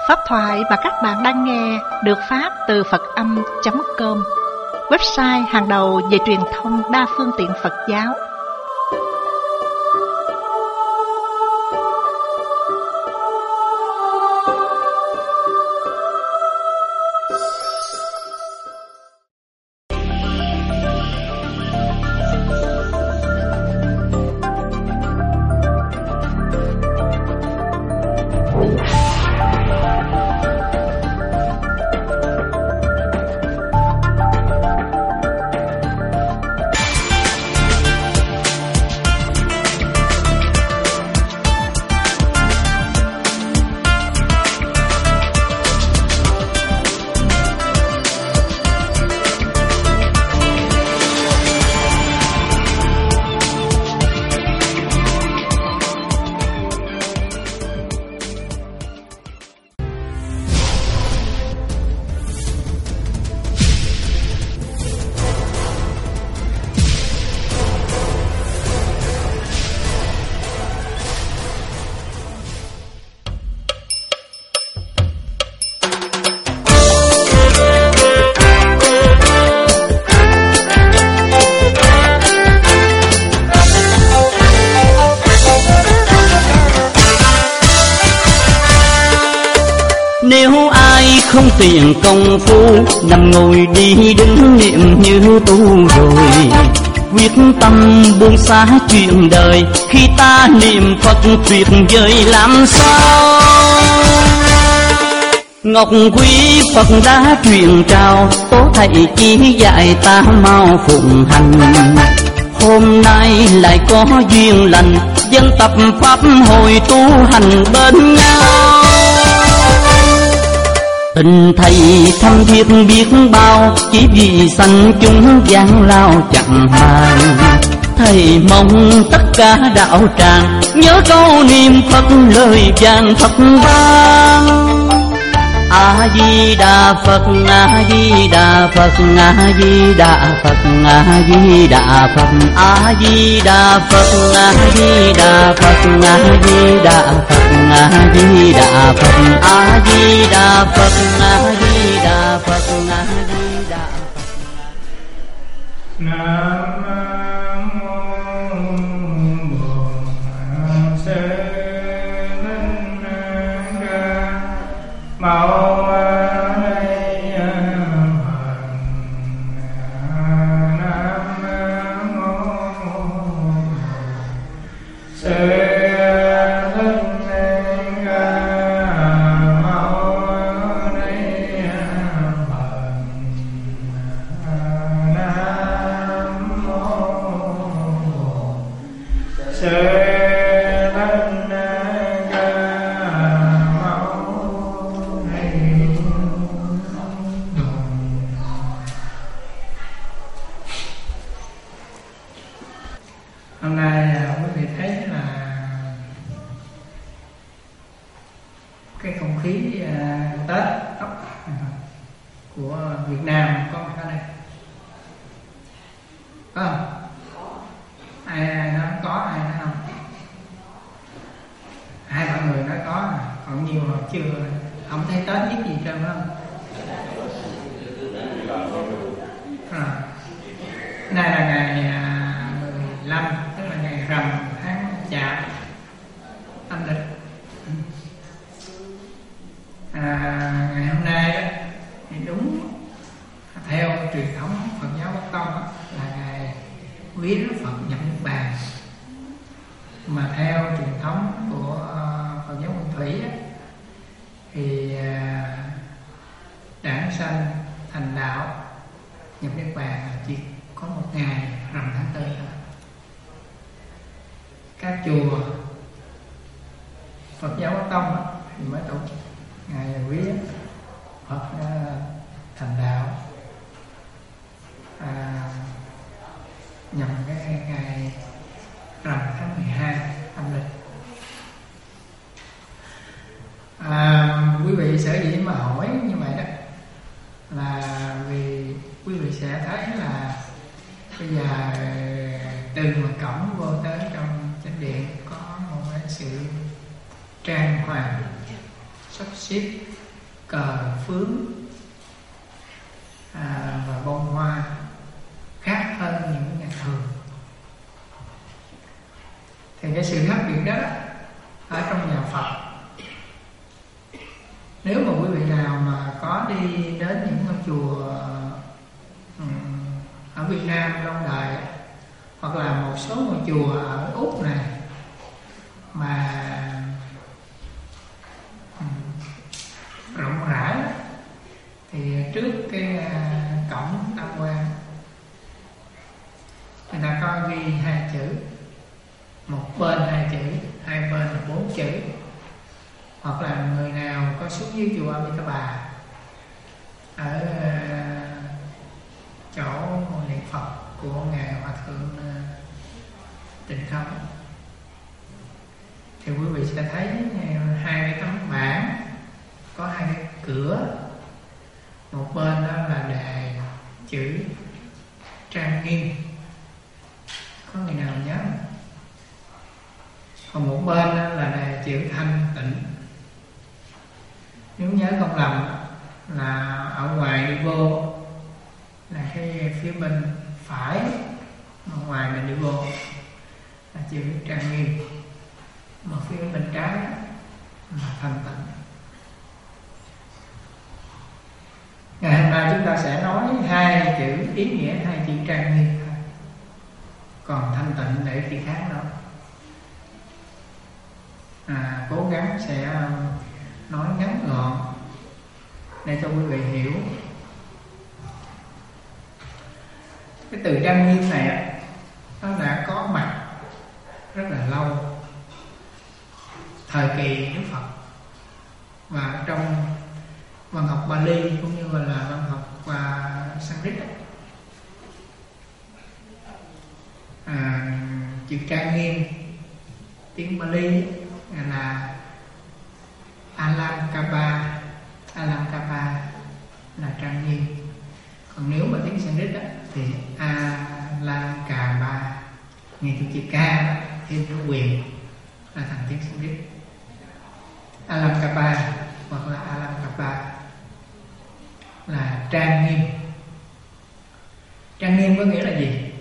Pháp thoại mà các bạn đang nghe được phát từ Phật-âm.com, website hàng đầu về truyền thông đa phương tiện Phật giáo. Nếu ai không tiền công phu, nằm ngồi đi đứng niệm như tu rồi, quyết tâm buông xả chuyện đời. Khi ta niệm Phật tuyệt vời làm sao. Ngọc quý Phật đã truyền trao, tố thầy chỉ dạy ta mau phụng hành. Hôm nay lại có duyên lành, dân tập pháp hồi tu hành bên nhau. Tình thầy thâm thiết biết bao, chỉ vì sanh chúng gian lao chẳng màng. Thầy mong tất cả đạo tràng nhớ câu niệm Phật lời vàng Phật vang. A Di Đà Phật, A Di Đà Phật, A Di Đà Phật, A Di Đà Phật, A Di Đà Phật, A Di Đà Phật, A Di Đà Phật, A Di Đà Phật, A Di Đà Phật, A Di Đà Phật, A Di Đà Phật. Nam hôm nay quý vị thấy là cái không khí Tết của Việt Nam có mặt ở đây, có không? Ai nói có, ai nói không? Hai ba người nói có, còn nhiều họ chưa, không thấy Tết biết gì trơn không? Nay là ngày 15, tức là ngày rằm tháng Chạp âm lịch. Ngày hôm nay đó, thì đúng theo truyền thống Phật giáo Bắc Tông đó, là ngày vía Phật nhập Niết Bàn. Mà theo truyền thống của Phật giáo Nguyên Thủy đó, thì đản sanh thành đạo nhập Niết Bàn chỉ có một ngày rằm tháng 4 thôi. Các chùa Phật giáo Bắc Tông đó, thì mới tổ chức ngày vía Phật thành đạo nhằm cái ngày rằm tháng 12 âm lịch. Quý vị sở dĩ mà hỏi như vậy đó là vì quý vị sẽ thấy là bây giờ từ ngoài cổng vô tới trong chánh điện có một cái sự trang hoàng sắp xếp cờ phướng và bông hoa khác hơn những ngày thường. Thì cái sự khác biệt đó ở trong nhà Phật, nếu mà quý vị nào mà có đi đến những ngôi chùa ở Việt Nam lâu đời, hoặc là một số ngôi chùa ở Úc này mà rộng rãi, thì trước cái cổng tam quan người ta có ghi 2 chữ, một bên 2 chữ, hai bên là 4 chữ. Hoặc là người nào có xuống dưới chùa Amitabha ở chỗ niệm Phật của ngài Hòa thượng Tịnh Không, thì quý vị sẽ thấy 2 cái tấm bảng có 2 cái cửa. Một bên đó là đề chữ trang nghiêm, có người nào nhớ không? Còn một bên đó là đề chữ thanh tịnh. Nếu nhớ không lầm là ở ngoài đi vô là cái phía bên phải, ở ngoài mình đi vô là chữ trang nghiêm, mà phía bên trái là thanh tịnh. Ngày hôm nay chúng ta sẽ nói 2 chữ ý nghĩa 2 chữ trang nghiêm thôi, còn thanh tịnh để khi khác đó. Cố gắng sẽ nói ngắn gọn để cho quý vị hiểu. Cái từ trang nghiêm này nó đã có mặt rất là lâu, thời kỳ Đức Phật, và trong văn học Bali cũng như là văn học Sanskrit. Chữ trang nghiêm tiếng Bali là Alankapa. Alankapa là trang nghiêm. Còn nếu mà tiếng Sanskrit thì Alankapa, nghe chữ K thêm chữ quyền là thành tiếng Sanskrit. Alankapa hoặc là Alankapa là trang nghiêm. Trang nghiêm có nghĩa là gì?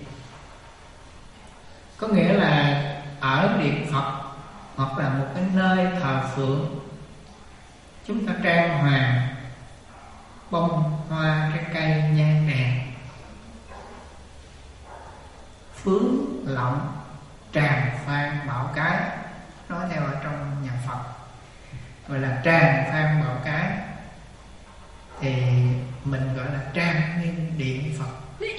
Có nghĩa là ở điện Phật hoặc là một cái nơi thờ phượng, chúng ta trang hoàng bông hoa, trái cây, nhang đèn, phướng lọng, tràng phan bảo cái, nói theo ở trong nhà Phật gọi là tràng phan bảo cái, thì mình gọi là trang nghiêm điện Phật.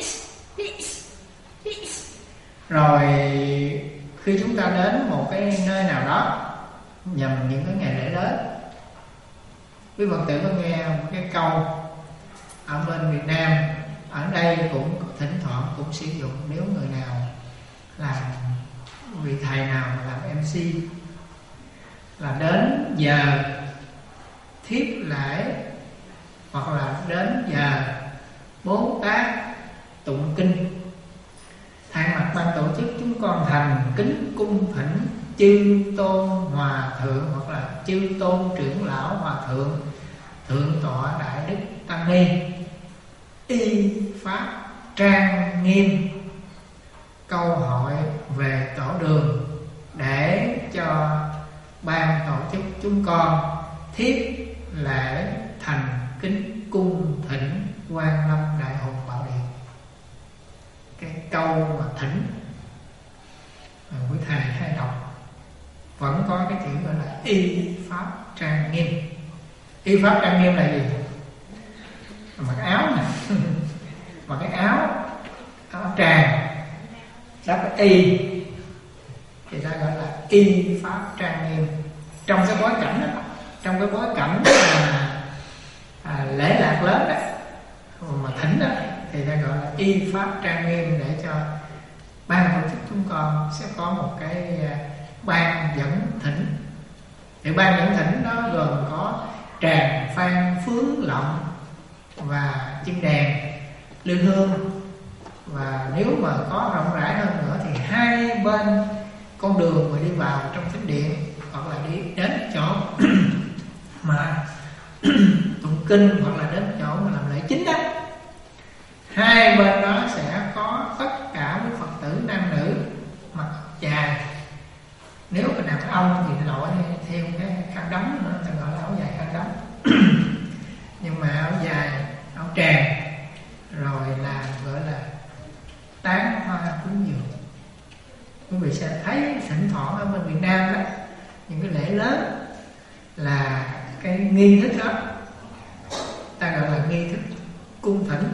Rồi khi chúng ta đến một cái nơi nào đó nhằm những cái ngày lễ lớn, quý Phật tử có nghe một cái câu ở bên Việt Nam, ở đây cũng thỉnh thoảng cũng sử dụng, nếu người nào làm, vị thầy nào mà làm MC là đến giờ thiếp lễ hoặc là đến giờ Bố Tát tụng kinh, thay mặt ban tổ chức chúng con thành kính cung thỉnh chư tôn hòa thượng hoặc là chư tôn trưởng lão hòa thượng, thượng tọa đại đức tăng ni y pháp trang nghiêm câu hỏi về tổ đường để cho ban tổ chức chúng con thiết lễ thành kính cung thỉnh Quan Lâm Đại Hùng Bảo Điện. Cái câu mà thỉnh quý thầy hay đọc vẫn có cái chữ gọi là y pháp trang nghiêm. Y pháp trang nghiêm là gì? Mặc áo nè mặc cái áo tràng đó, cái y thì ta gọi là y pháp trang nghiêm. Trong cái bối cảnh đó, trong cái bối cảnh lễ lạc lớn đó mà thỉnh đó, thì ta gọi là y pháp trang nghiêm, để cho ban tổ chức chúng con sẽ có một cái ban dẫn thỉnh. Thì ban dẫn thỉnh đó gồm có tràng phan, phướng lọng và chân đèn, lư hương. Và nếu mà có rộng rãi hơn nữa thì hai bên con đường mà đi vào trong thánh điện hoặc là đi đến chỗ mà tụng kinh hoặc là đến chỗ mà làm lễ chính đó, hai bên đó sẽ có tất cả quý Phật tử nam nữ mặc dài. Nếu mà đàn ông thì lội theo cái khăn đóng nữa, ta gọi là áo dài khăn đóng. Nhưng mà áo dài, áo tràng, rồi là gọi là tán hoa cúng dường. Quý vị sẽ thấy thỉnh thoảng ở bên Việt Nam đó, những cái lễ lớn là cái nghi thức đó ta gọi là nghi thức cung thỉnh,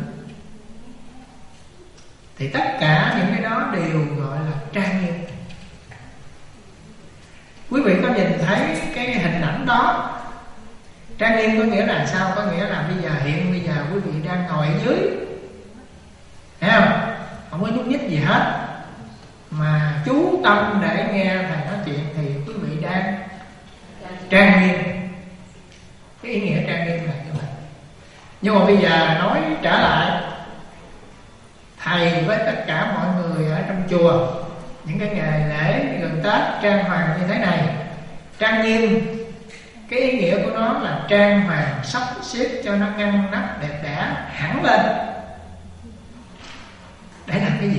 thì tất cả những cái đó đều gọi là trang nghiêm. Quý vị có nhìn thấy cái hình ảnh đó? Trang nghiêm có nghĩa là sao? Có nghĩa là bây giờ quý vị đang ngồi ở dưới, thấy không? Không có nhúc nhích gì hết, mà chú tâm để nghe thầy nói chuyện, thì quý vị đang trang nghiêm. Cái ý nghĩa trang nghiêm là như vậy. Nhưng mà bây giờ nói trở lại, thầy với tất cả mọi người ở trong chùa, những cái ngày lễ gần Tết trang hoàng như thế này, trang nghiêm, cái ý nghĩa của nó là trang hoàng sắp xếp cho nó ngăn nắp đẹp đẽ hẳn lên. Để làm cái gì?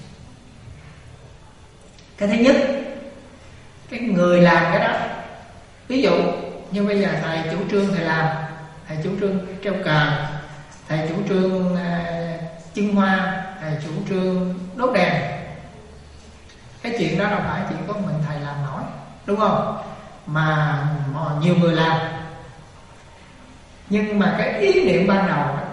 Cái thứ nhất, cái người làm cái đó, ví dụ như bây giờ thầy chủ trương thầy làm, thầy chủ trương treo cờ, thầy chủ trương trưng hoa, thầy chủ trương đốt đèn. Cái chuyện đó đâu phải chỉ có mình thầy làm nổi, đúng không? Mà nhiều người làm. Nhưng mà cái ý niệm ban đầu đó,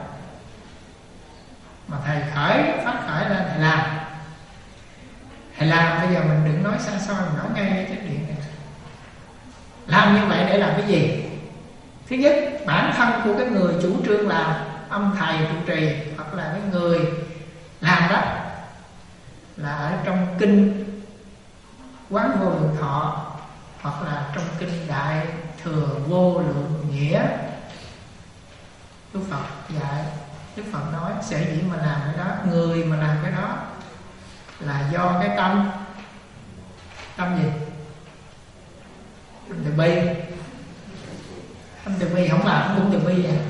mà thầy phát khởi lên thầy làm. Thầy làm, bây giờ mình đừng nói xa xôi, mình nói ngay ở trên điện này. Làm như vậy để làm cái gì? Thứ nhất, bản thân của cái người chủ trương làm, ông thầy trụ trì hoặc là cái người làm đó, là ở trong kinh Quán Vô Lượng Thọ hoặc là trong kinh Đại Thừa Vô Lượng Nghĩa, Đức Phật dạy, Đức Phật nói sở dĩ mà làm cái đó, người mà làm cái đó là do cái tâm gì? Tâm từ bi. Tâm từ bi không làm cũng từ bi à.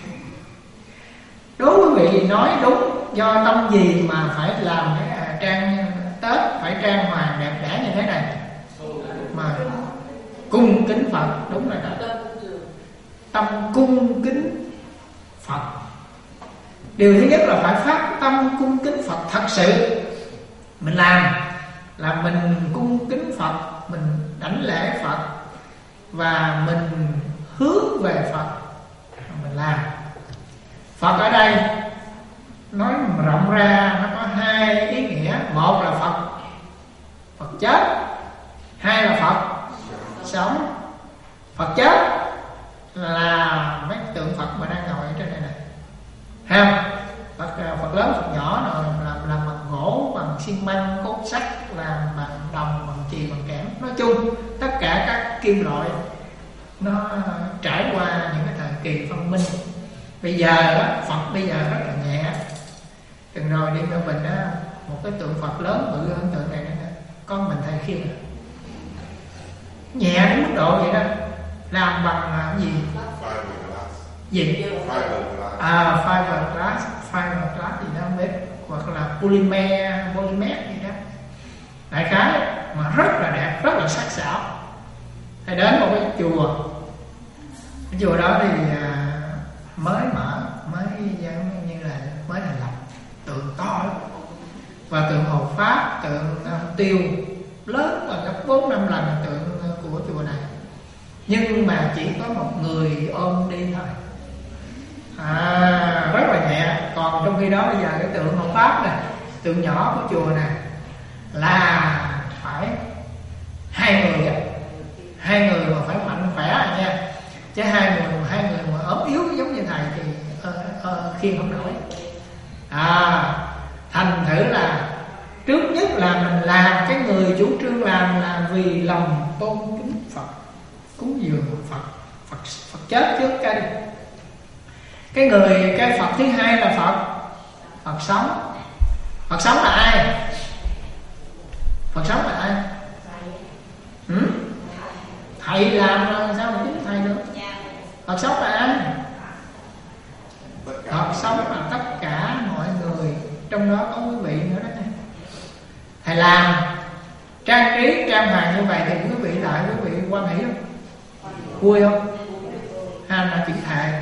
Đối với quý vị nói đúng, do tâm gì mà phải làm cái trang Tết phải trang hoàng đẹp đẽ như thế này, mà cung kính Phật. Đúng rồi đó, tâm cung kính Phật. Điều thứ nhất là phải phát tâm cung kính Phật thật sự. Mình làm là mình cung kính Phật, mình đảnh lễ Phật, và mình hướng về Phật mình làm. Phật ở đây nói rộng ra nó có hai ý nghĩa. Một là Phật chết, hai là Phật sống. Phật chết là mấy tượng Phật mà đang ngồi ở trên đây này, thấy không? Phật lớn, Phật nhỏ rồi làm bằng gỗ, bằng xi măng, cốt sắt, làm bằng đồng, bằng chì, bằng kẽm. Nói chung tất cả các kim loại nó trải qua những cái thời kỳ phân minh. Bây giờ đó, Phật bây giờ rất là nhẹ. Từng rồi đi ở mình đó, một cái tượng Phật lớn bự hơn tượng này nữa, con mình thầy khiêng nhẹ đến mức độ vậy đó. Làm bằng gì? Gì? Fiberglass gì đó không biết, hoặc là polymer gì đó. Đại khái mà rất là đẹp, rất là sắc sảo. Thầy đến một cái chùa. Cái chùa đó thì mới mở, mới giống như là mới thành lập, tượng to lắm. Và tượng Hộ Pháp, tượng Tiêu lớn và gấp 4-5 lần tượng của chùa này. Nhưng mà chỉ có một người ôm đi thôi, rất là nhẹ. Còn trong khi đó bây giờ cái tượng Hộ Pháp này, tượng nhỏ của chùa này, là phải hai người mà phải mạnh khỏe nha. Chứ hai người mà ốm yếu giống như thầy thì khiêng không nổi. Thành thử là trước nhất là mình làm, cái người chủ trương làm là vì lòng tôn kính Phật, cúng dường Phật chết trước cái Phật thứ hai là Phật sống. Phật sống là ai? Phật sống là ai? Thầy làm rồi sao mà chính thầy được? Phật sống là ai? Phật sống là tất cả mọi người, trong đó có quý vị nữa đó nha. Thầy làm trang trí trang hoàng như vậy thì quý vị lại quý vị quan hỷ không? Vui không? Hay là chữ thề?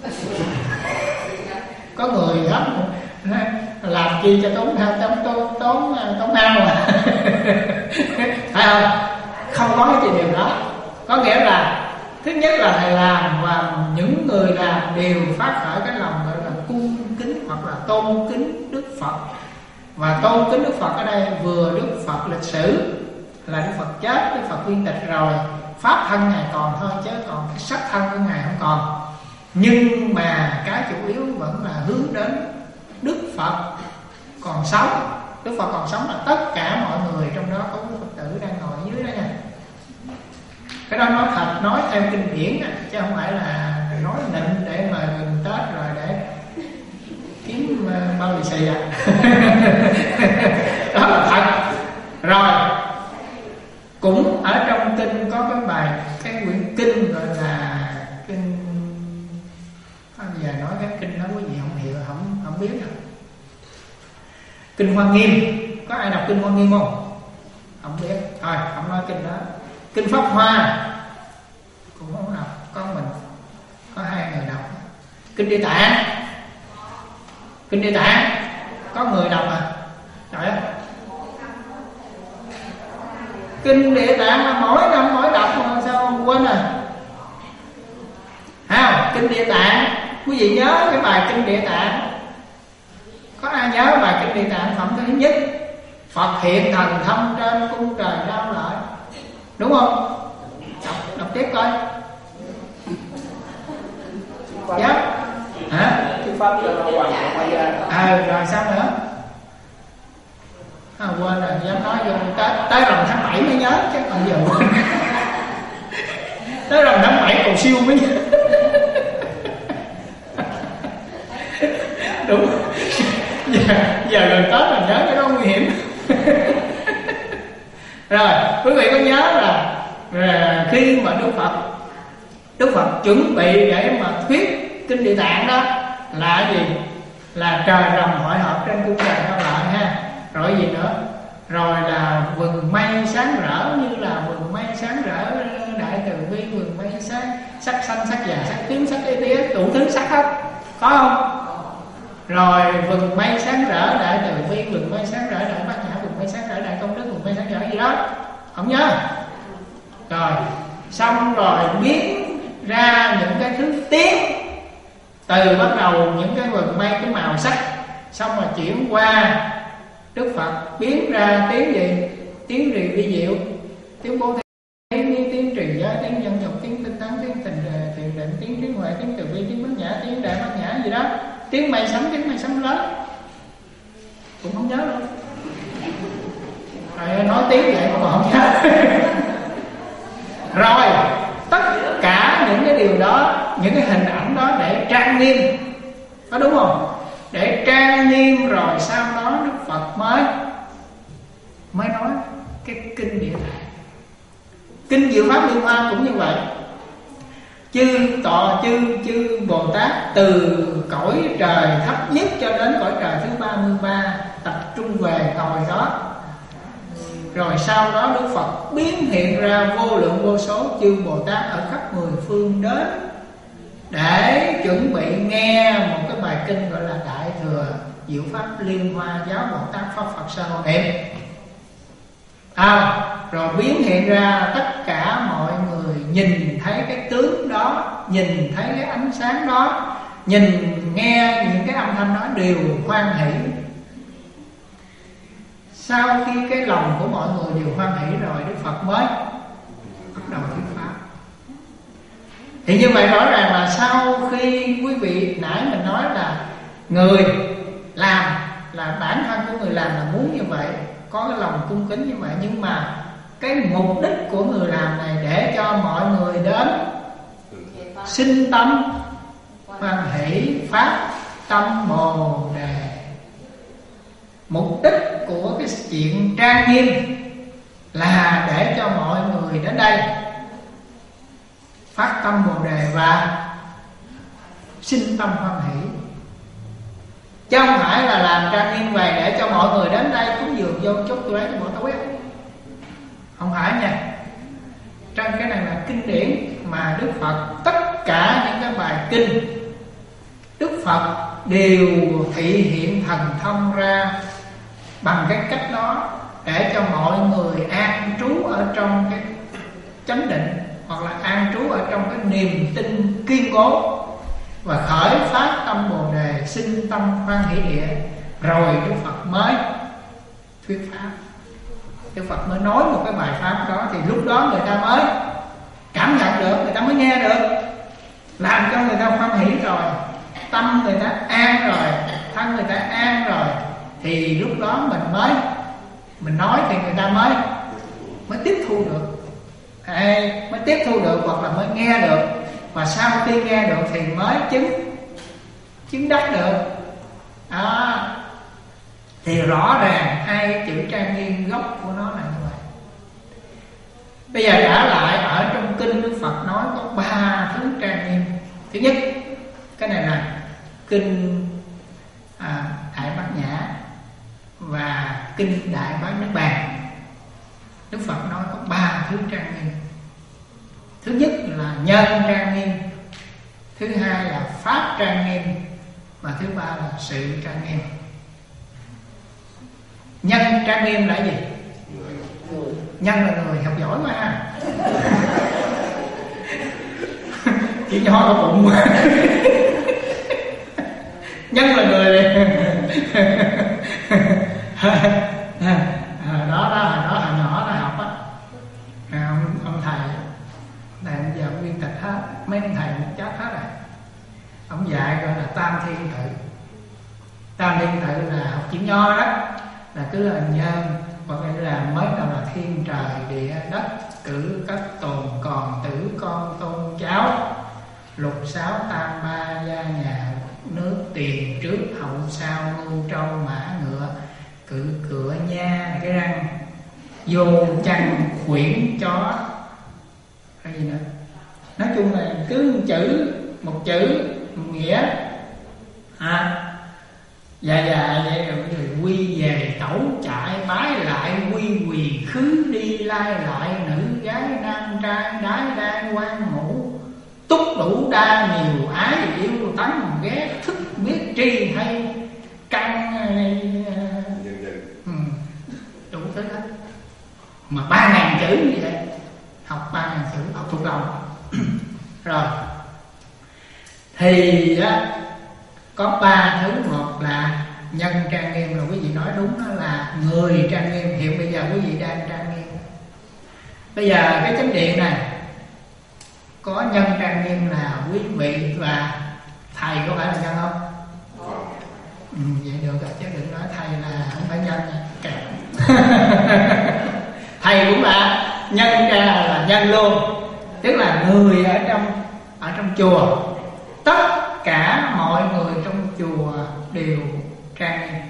Có người hết làm chi cho tốn hao mà phải không? Không có cái gì điều đó. Có nghĩa là thứ nhất là thầy làm và những người làm đều phát khởi cái lòng gọi là cung kính hoặc là tôn kính Đức Phật. Và tôn kính Đức Phật ở đây vừa Đức Phật lịch sử là Đức Phật chết, Đức Phật viên tịch rồi, pháp thân Ngài còn thôi, chứ còn cái sắc thân của Ngài không còn. Nhưng mà cái chủ yếu vẫn là hướng đến Đức Phật còn sống. Đức Phật còn sống là tất cả mọi người, trong đó có quý Phật tử đang ngồi ở dưới đó nha. Cái đó nói thật, nói theo kinh điển chứ không phải là nói nịnh để mà gần Tết rồi để kiếm bao lì xì đó là thật. Rồi cũng ở trong kinh có cái bài, cái quyển kinh gọi là kinh, bây giờ nói cái kinh đó quý vị không hiểu, không biết đâu. Kinh Hoa Nghiêm, có ai đọc kinh Hoa Nghiêm không? Không biết, thôi không nói kinh đó. Kinh Pháp Hoa cũng không đọc, có mình, có hai người đọc. Kinh Địa Tạng, kinh Địa Tạng có người đọc à? Trời ơi, kinh Địa Tạng là mỗi năm mỗi đọc mà sao quên rồi? Kinh Địa Tạng, quý vị nhớ cái bài kinh Địa Tạng. Có ai nhớ bài kinh Địa Tạng phẩm thứ nhất? Phật hiện thần thông trên cung trời đau lợi, đúng không? Đọc tiếp coi. Dạ. Hả? Rồi sao nữa? Quên rồi, dám nói vô tới rằm tháng 7 mới nhớ chứ còn giờ quên. Tới rằm tháng 7 còn siêu mới nhớ. Đúng. Giờ gần Tết là nhớ cái đó nguy hiểm. Rồi quý vị có nhớ là khi mà Đức Phật chuẩn bị để mà thuyết kinh Địa Tạng đó là gì? Là trời rằm hội họp trên cung trời đau lợi ha. Rồi gì nữa? Rồi là vầng mây sáng rỡ, như là vầng mây sáng rỡ đại từ bi, vầng mây sáng sắc xanh, sắc già, sắc tím, sắc y tía, đủ thứ sắc hết, có không? Rồi vầng mây sáng rỡ đại từ bi, vầng mây sáng rỡ đại bát nhã, vầng mây sáng rỡ đại công đức, vầng mây sáng rỡ gì đó không nhớ. Rồi xong rồi biến ra những cái thứ tiếng, từ bắt đầu những cái vầng mây cái màu sắc, xong rồi chuyển qua Đức Phật biến ra tiếng gì? Tiếng rì vi diệu, tiếng bố thí, tiếng trì giới, tiếng nhân dục, tiếng tinh tấn, tiếng thiền định, tiếng trí huệ, tiếng từ bi, tiếng bát nhã, tiếng đại bát nhã gì đó, tiếng mây sấm lớn cũng không nhớ đâu. Rồi nói tiếng vậy mà không nhớ. Rồi tất cả những cái điều đó, những cái hình ảnh đó để trang nghiêm, có đúng không? Để trang nghiêm rồi sau đó Đức Phật mới nói cái kinh Địa Tạng. Kinh Diệu Pháp Liên Hoa cũng như vậy. Chư Bồ Tát từ cõi trời thấp nhất cho đến cõi trời thứ 33 tập trung về ngồi đó. Rồi sau đó Đức Phật biến hiện ra vô lượng vô số chư Bồ Tát ở khắp mười phương đến để chuẩn bị nghe một cái bài kinh gọi là Đại Thừa Diệu Pháp Liên Hoa Giáo Bồ Tát Pháp Phật Sa Môn Niệm. Rồi biến hiện ra, tất cả mọi người nhìn thấy cái tướng đó, nhìn thấy cái ánh sáng đó, nhìn nghe những cái âm thanh đó đều hoan hỷ. Sau khi cái lòng của mọi người đều hoan hỷ rồi, Đức Phật mới bắt đầu thuyết pháp. Thì như vậy rõ ràng là sau khi quý vị nãy mình nói là người làm, là bản thân của người làm là muốn như vậy, có cái lòng cung kính như vậy, nhưng mà cái mục đích của người làm này để cho mọi người đến sinh tâm hoan hỷ, phát tâm Bồ Đề. Mục đích của cái chuyện trang nghiêm là để cho mọi người đến đây phát tâm Bồ Đề và sinh tâm hoan hỷ. chứ không phải là làm trang nghiêm về để cho mọi người đến đây cúng dường vô chút tôi lấy mỗi tối. Không phải nha. Trong cái này là kinh điển mà Đức Phật, tất cả những cái bài kinh Đức Phật đều thị hiện thần thông ra bằng cái cách đó, để cho mọi người an trú ở trong cái chánh định, hoặc là an trú ở trong cái niềm tin kiên cố, và khởi phát tâm Bồ Đề, sinh tâm hoan hỷ địa, rồi Đức Phật mới thuyết pháp. Đức Phật mới nói một cái bài pháp đó, thì lúc đó người ta mới cảm nhận được, người ta mới nghe được, làm cho người ta hoan hỷ rồi, tâm người ta an rồi, thân người ta an rồi, thì lúc đó mình nói thì người ta mới tiếp thu được, mới tiếp thu được, hoặc là mới nghe được, và sau khi nghe được thì mới chứng đắc được. Thì rõ ràng hai chữ trang nghiêm gốc của nó là như vậy. Bây giờ trả lại, ở trong kinh Đức Phật nói có 3 thứ trang nghiêm. Thứ nhất, cái này là kinh Đại Bát Nhã và kinh Đại Bát Niết Bàn. Đức Phật nói có 3 thứ trang nghiêm. Thứ nhất là nhân trang nghiêm, thứ hai là pháp trang nghiêm, và thứ ba là sự trang nghiêm. Nhân trang nghiêm là gì? Nhân là người, học giỏi quá ha. Chỉ cho có bụng mà. Nhân là người. Đó hồi nhỏ nó học á, ông thầy giờ ông viên tịch hết, mấy ông thầy cũng chết hết rồi. Ông dạy gọi là tam thiên tự. Tam thiên tự là học chữ nho đó, là cứ là nhân, hoặc là mới đầu là thiên trời địa đất, cử cấp tồn còn tử con tôn cháu, lục sáu tam ba gia nhà nước tiền trước hậu sau ngưu trâu mã ngựa cự cửa nha, cái răng vô chăn khuyển chó, cái gì nữa. Nói chung là cứ một chữ một nghĩa dạ vậy rồi quy về tẩu chạy bái lại quy quỳ khứ đi lai lại nữ gái nam trai đái đai quan ngũ túc đủ đa nhiều ái yêu tánh ghét thức biết tri hay căn đủ thứ hết. Mà 3.000 chữ như vậy, học 3.000 chữ, học thuộc lòng. Rồi thì có 3 thứ. Một là nhân trang nghiêm, là quý vị nói đúng, đó là người trang nghiêm. Hiện bây giờ quý vị đang trang nghiêm. Bây giờ cái chánh điện này có nhân trang nghiêm là quý vị và thầy, có phải là nhân không? Vậy được rồi, chứ đừng nói thầy là không phải nhân kẹt. Thầy cũng là nhân ra, là nhân luôn, tức là người ở trong chùa. Tất cả mọi người trong chùa đều trang nghiêm.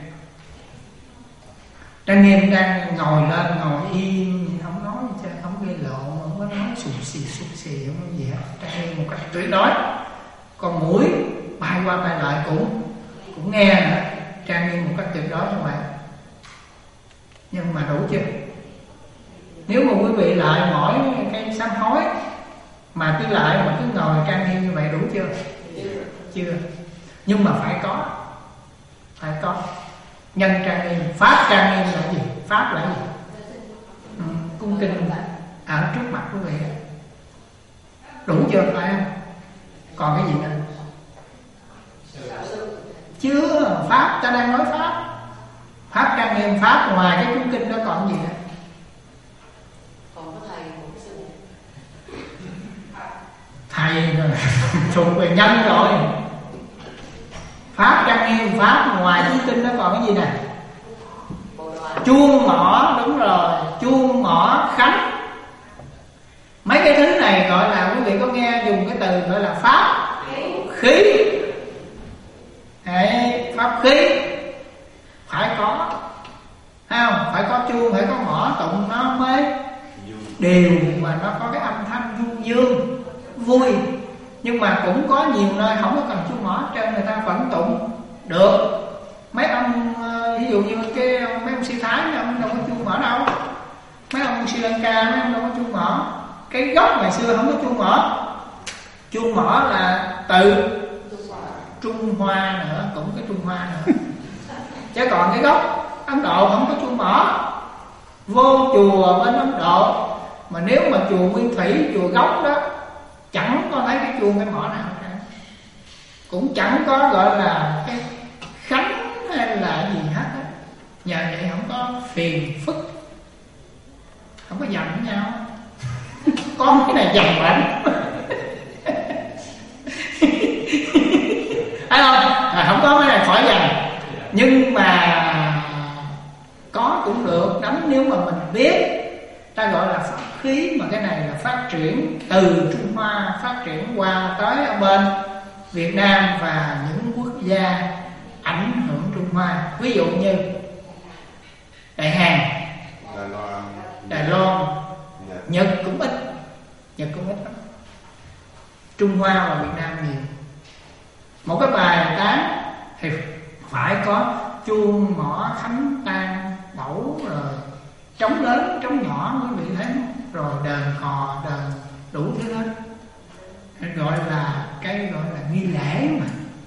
Trang nghiêm đang ngồi lên, ngồi yên, không nói chứ, không gây lộn, không có nói sụp xì, không có gì hết. Trang nghiêm một cách tuyệt đối. Còn mũi bay qua bay lại cũng nghe nữa, trang nghiêm một cách tuyệt đối như vậy. Nhưng mà đủ chưa? Nếu mà quý vị lại mỗi cái sám hối mà cứ lại mà cứ ngồi trang nghiêm như vậy đủ chưa? Chưa. Nhưng mà phải có nhân trang nghiêm. Pháp trang nghiêm là gì? Pháp là gì? Cung kính ở trước mặt quý vị. Đủ chưa? Phải không? Còn cái gì nữa? Chưa. Pháp, ta đang nói pháp. Pháp trang nghiêm, pháp ngoài cái cung kính đó còn gì nữa? Còn có thầy cũng sư. Thầy rồi thuộc về nhân rồi. Pháp trang nghiêm, pháp ngoài cung kính đó còn cái gì nè? Chuông mỏ, đúng rồi, chuông mỏ khánh. Mấy cái thứ này gọi là, quý vị có nghe dùng cái từ gọi là pháp khí. Đấy, pháp khí phải có, thấy không? Phải có chuông, phải có mỏ tụng nó mới đều, mà nó có cái âm thanh du dương vui. Nhưng mà cũng có nhiều nơi không có cần chuông mỏ, trên người ta vẫn tụng được. Mấy ông ví dụ như mấy ông Sư Thái, mấy ông đâu có chuông mở đâu. Mấy ông Sri Lanka, mấy ông đâu có chuông mở. Cái gốc ngày xưa không có chuông mở. Chuông mở là từ Trung Hoa nữa, cũng cái Trung Hoa nữa. Chứ còn cái gốc Ấn Độ không có chuông mở. Vô chùa bên Ấn Độ mà nếu mà chùa Nguyên Thủy, chùa gốc đó, chẳng có thấy cái chuông cái mỏ nào cả. Cũng chẳng có gọi là cái khánh hay là gì hết á. Nhờ vậy không có phiền phức, không có giành với nhau. Con cái này giành bệnh thấy không? Không có cái này khỏi giành. Nhưng mà có cũng được đánh nếu mà mình biết. Ta gọi là pháp khí, mà cái này là phát triển từ Trung Hoa, phát triển qua tới ở bên Việt Nam và những quốc gia ảnh hưởng Trung Hoa. Ví dụ như Đại Hàn, Đài Loan, Nhật cũng ít. Nhật cũng ít lắm. Trung Hoa và Việt Nam nhiều. Một cái bài tán thì phải có chuông, mõ, khánh, tang, đẩu, rồi trống lớn, trống nhỏ, quý vị thấy không? Rồi đờn hò, đờn đủ thứ hết. Gọi là nghi lễ mà.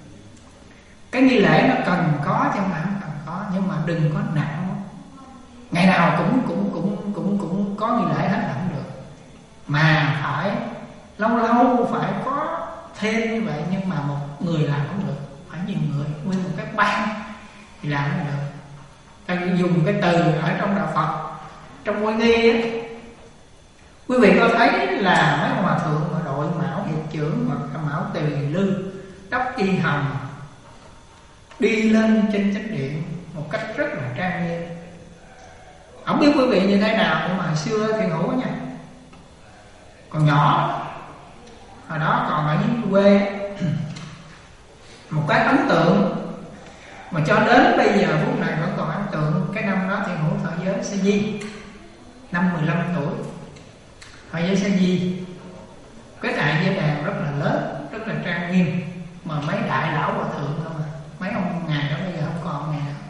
Cái nghi lễ nó cần có chứ không cần có, nhưng mà đừng có nặng. Ngày nào cũng có nghi lễ hết là không được. Mà phải lâu lâu phải có thêm như vậy, nhưng mà một người làm không được, phải nhiều người, nguyên một cái ban thì làm không được. Ta dùng cái từ ở trong đạo Phật, trong Uy Nghi á, quý vị có thấy là mấy hòa thượng mà đội mão hiệp trưởng hoặc mão tỳ lư, đắp y hồng, đi lên trên chánh điện một cách rất là trang nghiêm. Không biết quý vị như thế nào, nhưng mà hồi xưa Thiện Hữu nha, còn nhỏ, hồi đó còn ở dưới quê, một cái ấn tượng mà cho đến bây giờ phút này vẫn còn ấn tượng. Cái năm đó Thiện Hữu thọ giới Sa Di, năm 15 tuổi, thọ giới Sa Di. Cái đại giới đàn rất là lớn, rất là trang nghiêm, mà mấy đại lão hòa thượng thôi mà. Mấy ông ngài đó bây giờ không còn ngài nào.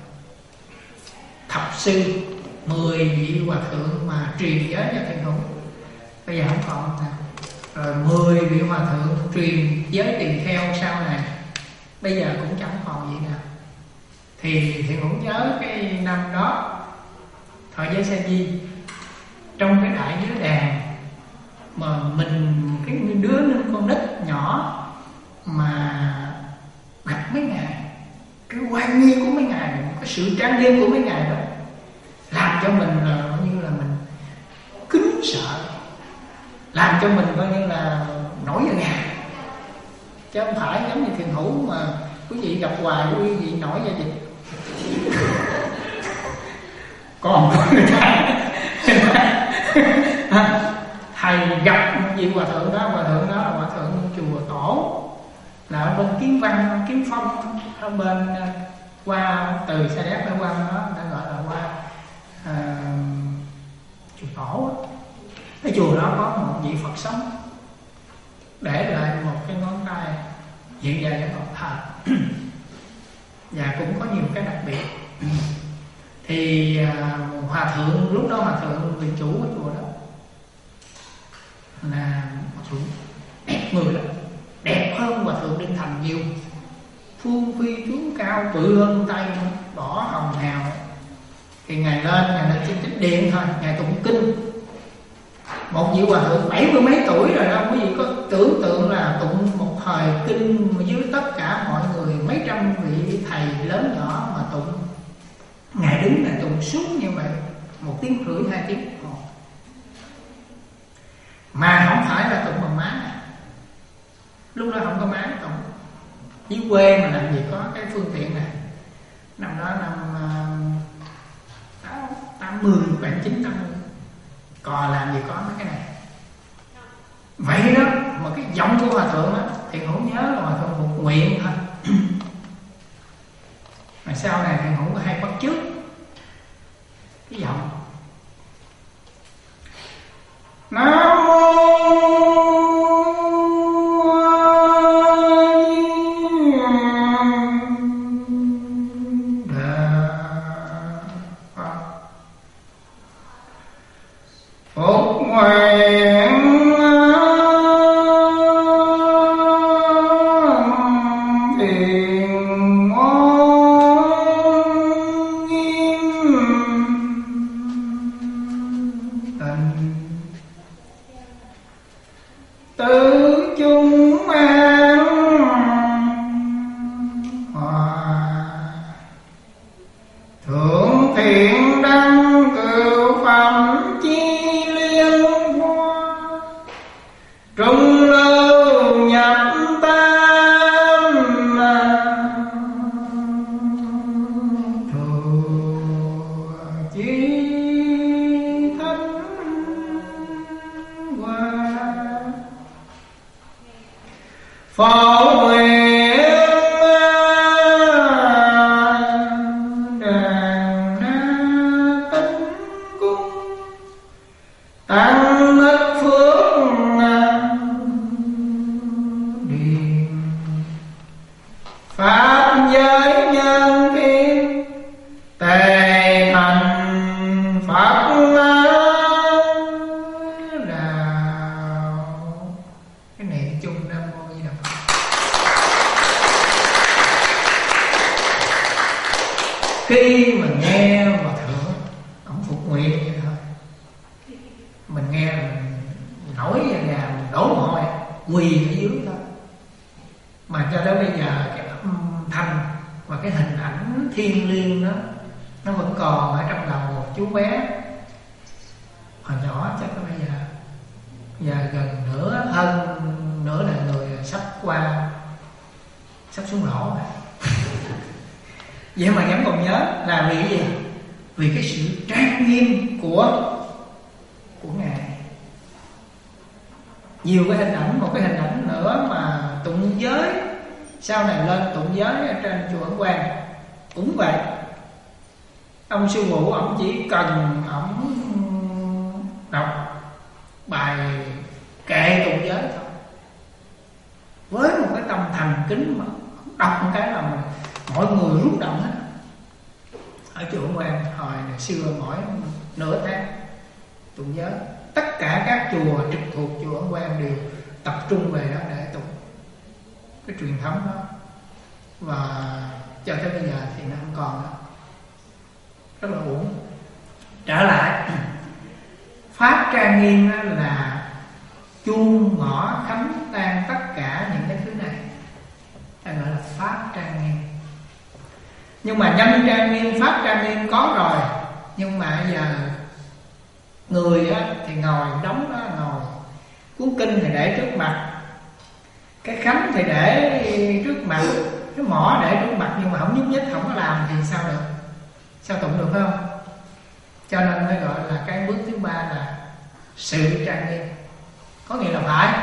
Thập sư 10 vị hòa thượng mà truyền giới cho Thiện Hữu bây giờ không còn nào. Rồi 10 vị hòa thượng truyền giới tỳ kheo sau này bây giờ cũng chẳng còn gì nào. Thì Thiện Hữu nhớ cái năm đó thọ giới Sa Di, trong cái đại giới đàn mà mình cái đứa con nít nhỏ mà gặp mấy ngài, cái oai nghi của mấy ngài, cái sự trang nghiêm của mấy ngài đó làm cho mình là coi như là mình kính sợ, làm cho mình coi như là nổi da gà. Chứ không phải giống như Thiện Hữu mà quý vị gặp hoài quý vị nổi da vịt. Còn người ta thầy gặp một vị hòa thượng đó là hòa thượng chùa Tổ, là ở bên Kiến Văn, Kiến Phong, ở bên qua từ Sa Đéc ở qua đó, đã gọi là qua chùa Tổ. Cái chùa đó có một vị Phật sống để lại một cái ngón tay hiện giờ trong Phật thờ và cũng có nhiều cái đặc biệt. Thì hòa thượng lúc đó, hòa thượng vị chủ của chùa đó là hòa thượng đẹp người lắm, đẹp hơn hòa thượng Đinh Thành nhiều, phương phi chú cao, bự hơn tay, đỏ hồng hào. Thì ngài lên trên chánh điện thôi, ngài tụng kinh. Một vị hòa thượng 70 mấy tuổi rồi đó, quý vị có tưởng tượng là tụng một thời kinh với tất cả mọi người, mấy trăm vị thầy lớn nhỏ mà tụng. Ngài đứng là tụng suốt như vậy, 1 tiếng rưỡi 2 tiếng đồng hồ. Mà không phải là tụng bằng má. Lúc đó không có má tụng. Dưới quê mà làm gì có cái phương tiện này. Năm đó năm 80, khoảng 9 năm còn làm gì có mấy cái này. Vậy đó, mà cái giọng của hòa thượng đó Thiện Hữu nhớ là hòa thượng một nguyện thôi. Mà sau này Thiện Hữu có hay bắt chước cái giọng Nam Mô chung an hòa, thượng thiện đăng cửu phẩm chi liên hoa, trung lưu nhập tam thù chi thánh hoa, phổ nguyện đàn na tấn cung, tăng mất phước điền, pháp giới nhân thiên tề thành Phật đạo. Cái niệm chung Nam Mô Di Đà Phật. Khi mà nghe Hòa Thượng ông phục nguyện vậy thôi, mình nghe mình nổi da gà, mình đổ mồ hôi quỳ ở dưới thôi. Mà cho đến bây giờ cái âm thanh và cái hình ảnh thiêng liêng đó nó vẫn còn ở trong đầu một chú bé hồi nhỏ. Chắc là bây giờ gần hơn nửa đời người sắp xuống lỗ rồi. Vậy mà vẫn còn nhớ là vì cái gì? Vì cái sự trang nghiêm của Ngài. Nhiều cái hình ảnh, một cái hình ảnh nữa mà tụng giới, sau này lên tụng giới ở trên chùa Ấn Quang cũng vậy. Ông sư phụ ông chỉ cần ông đọc bài kệ tụng giới thôi, với một cái tâm thành kính mà đọc một cái là mọi người rung động hết. Ở chùa Ấn Quang hồi xưa mỗi nửa tháng tụng giới, tất cả các chùa trực thuộc chùa Ấn Quang đều tập trung về đó để tụng cái truyền thống đó. Và cho tới bây giờ thì nó không còn nữa, rất là uổng. Trở lại pháp trang nghiêm là chuông ngõ khánh tan tất cả những cái thứ này, ta gọi là pháp trang nghiêm. Nhưng mà nhân trang nghiêm, pháp trang nghiêm có rồi, nhưng mà giờ người á, thì ngồi đóng đó, ngồi cuốn kinh thì để trước mặt, cái khánh thì để trước mặt, cái mỏ để trước mặt, nhưng mà không nhúc nhích, không có làm thì sao được? Sao tụng được, phải không? Cho nên mới gọi là cái bước thứ ba là sự trang nghiêm. Có nghĩa là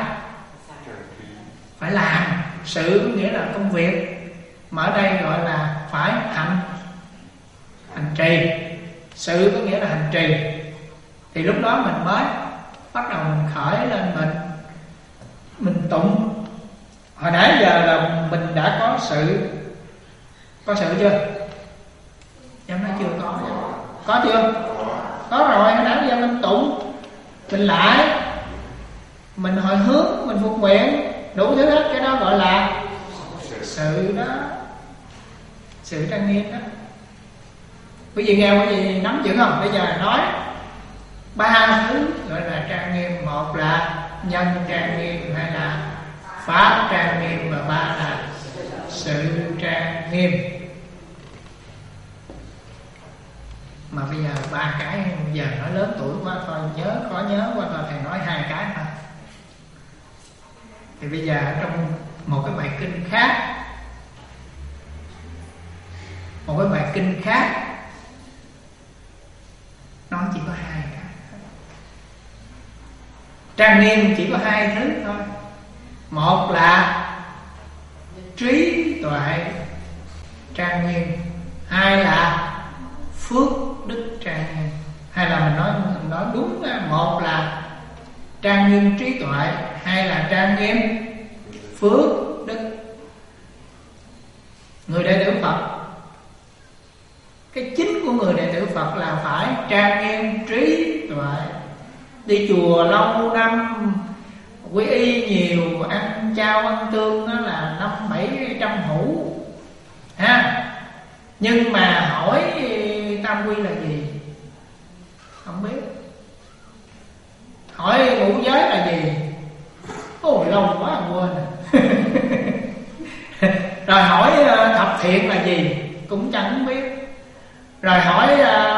phải làm. Sự có nghĩa là công việc, mà ở đây gọi là phải hành trì. Sự có nghĩa là hành trì. Thì lúc đó mình mới bắt đầu mình khởi lên, mình tụng. Hồi nãy giờ là mình đã có sự chưa? Em nói chưa có chưa? Có rồi. Hồi nãy giờ mình tụng, mình lại, mình hồi hướng, mình phục nguyện, đủ thứ hết. Cái đó gọi là sự đó, sự trang nghiêm đó. Quý vị nghe, quý vị nắm chữ không? Bây giờ nói ba thứ gọi là trang nghiêm. Một là nhân trang nghiêm, hai là pháp trang nghiêm, và ba là sự trang nghiêm. Mà bây giờ ba cái, giờ nói lớn tuổi quá thôi, khó nhớ quá thôi, thầy nói hai cái thôi. Thì bây giờ trong một cái bài kinh khác, nó chỉ có hai cái. Trang nghiêm chỉ có hai thứ thôi. Một là trí tuệ trang nghiêm, hai là phước đức trang nghiêm. Hay là mình nói đúng đó. Một là trang nghiêm trí tuệ, hai là trang nghiêm phước đức. Người đệ tử Phật, cái chính của người đệ tử Phật là phải trang nghiêm trí tuệ. Đi chùa lâu năm, quy y nhiều, ăn chao ăn tương đó là 500-700 hũ ha. Nhưng mà hỏi tam quy là gì không biết, hỏi ngũ giới là gì, ôi lâu quá quên. Rồi hỏi thập thiện là gì cũng chẳng biết. Rồi hỏi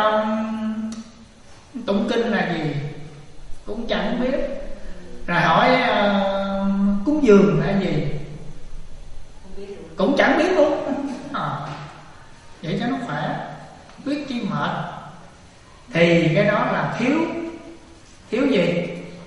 tụng kinh là gì cũng chẳng biết. Rồi hỏi cúng dường là gì cũng chẳng biết luôn. Vậy cho nó khỏe, biết chi mệt. Thì cái đó là thiếu gì?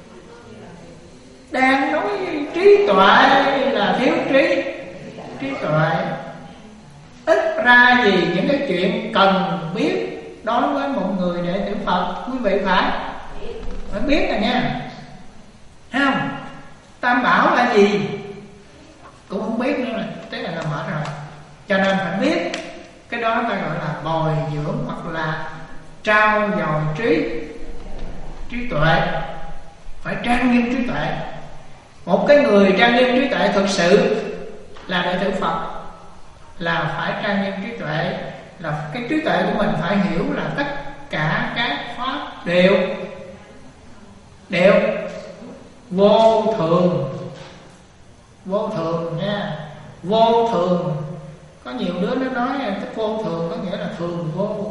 Đang nói trí tuệ là thiếu trí tuệ. Ít ra gì những cái chuyện cần biết đối với một người đệ tử Phật, quý vị phải biết rồi nha. Thấy không? Tam bảo là gì cũng không biết nữa, thế là mệt rồi. Cho nên phải biết. Cái đó ta gọi là bồi dưỡng hoặc là trao dồi trí tuệ. Phải trang nghiêm trí tuệ. Một cái người trang nghiêm trí tuệ thực sự là đệ tử Phật là phải trang nghiêm trí tuệ. Là cái trí tuệ của mình phải hiểu là tất cả các pháp đều vô thường nha. Vô thường. Có nhiều đứa nó nói cái vô thường có nghĩa là thường vô.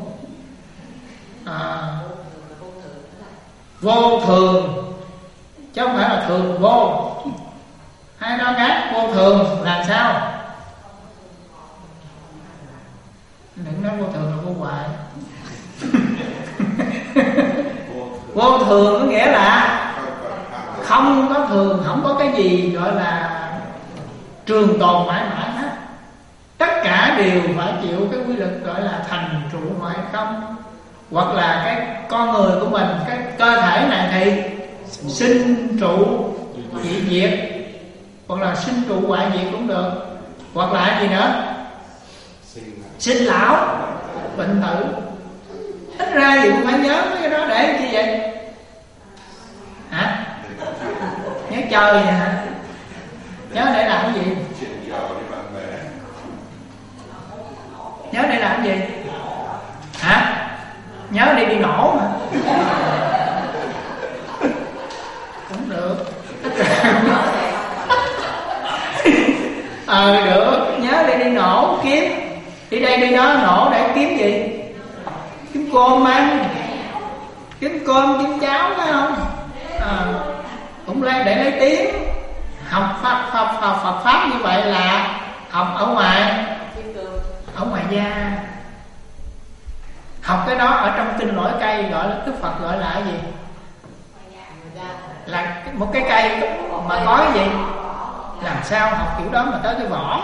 Vô thường chứ không phải là thường vô. Hai nói khác. Vô thường là sao? Đừng nói vô thường là vô hoại. Vô thường có nghĩa là không có thường, không có cái gì gọi là trường tồn mãi mãi hết. Tất cả đều phải chịu cái quy luật gọi là thành trụ hoại không. Hoặc là cái con người của mình, cái cơ thể này thì sinh trụ dị diệt, hoặc là sinh trụ hoại diệt cũng được. Hoặc là gì nữa? Sinh lão bệnh tử. Ít ra gì cũng phải nhớ cái đó để chi vậy? Hả? Nhớ chơi vậy hả? Nhớ để làm cái gì? Nhớ để làm cái gì? Hả? Nhớ để đi nổ mà. Cũng được. Được. Nhớ để đi nổ kiếm. Đi đây đi đó nổ để kiếm gì? Kiếm cơm ăn. Kiếm cơm, kiếm cháo phải không? Cũng để lấy tiếng. Học Phật Pháp như vậy là học ở ngoài gia. Học cái đó ở trong kinh Lỗi Cây gọi là Đức Phật gọi là cái gì? Là một cái cây mà có cái gì? Làm sao học kiểu đó mà tới cái vỏ?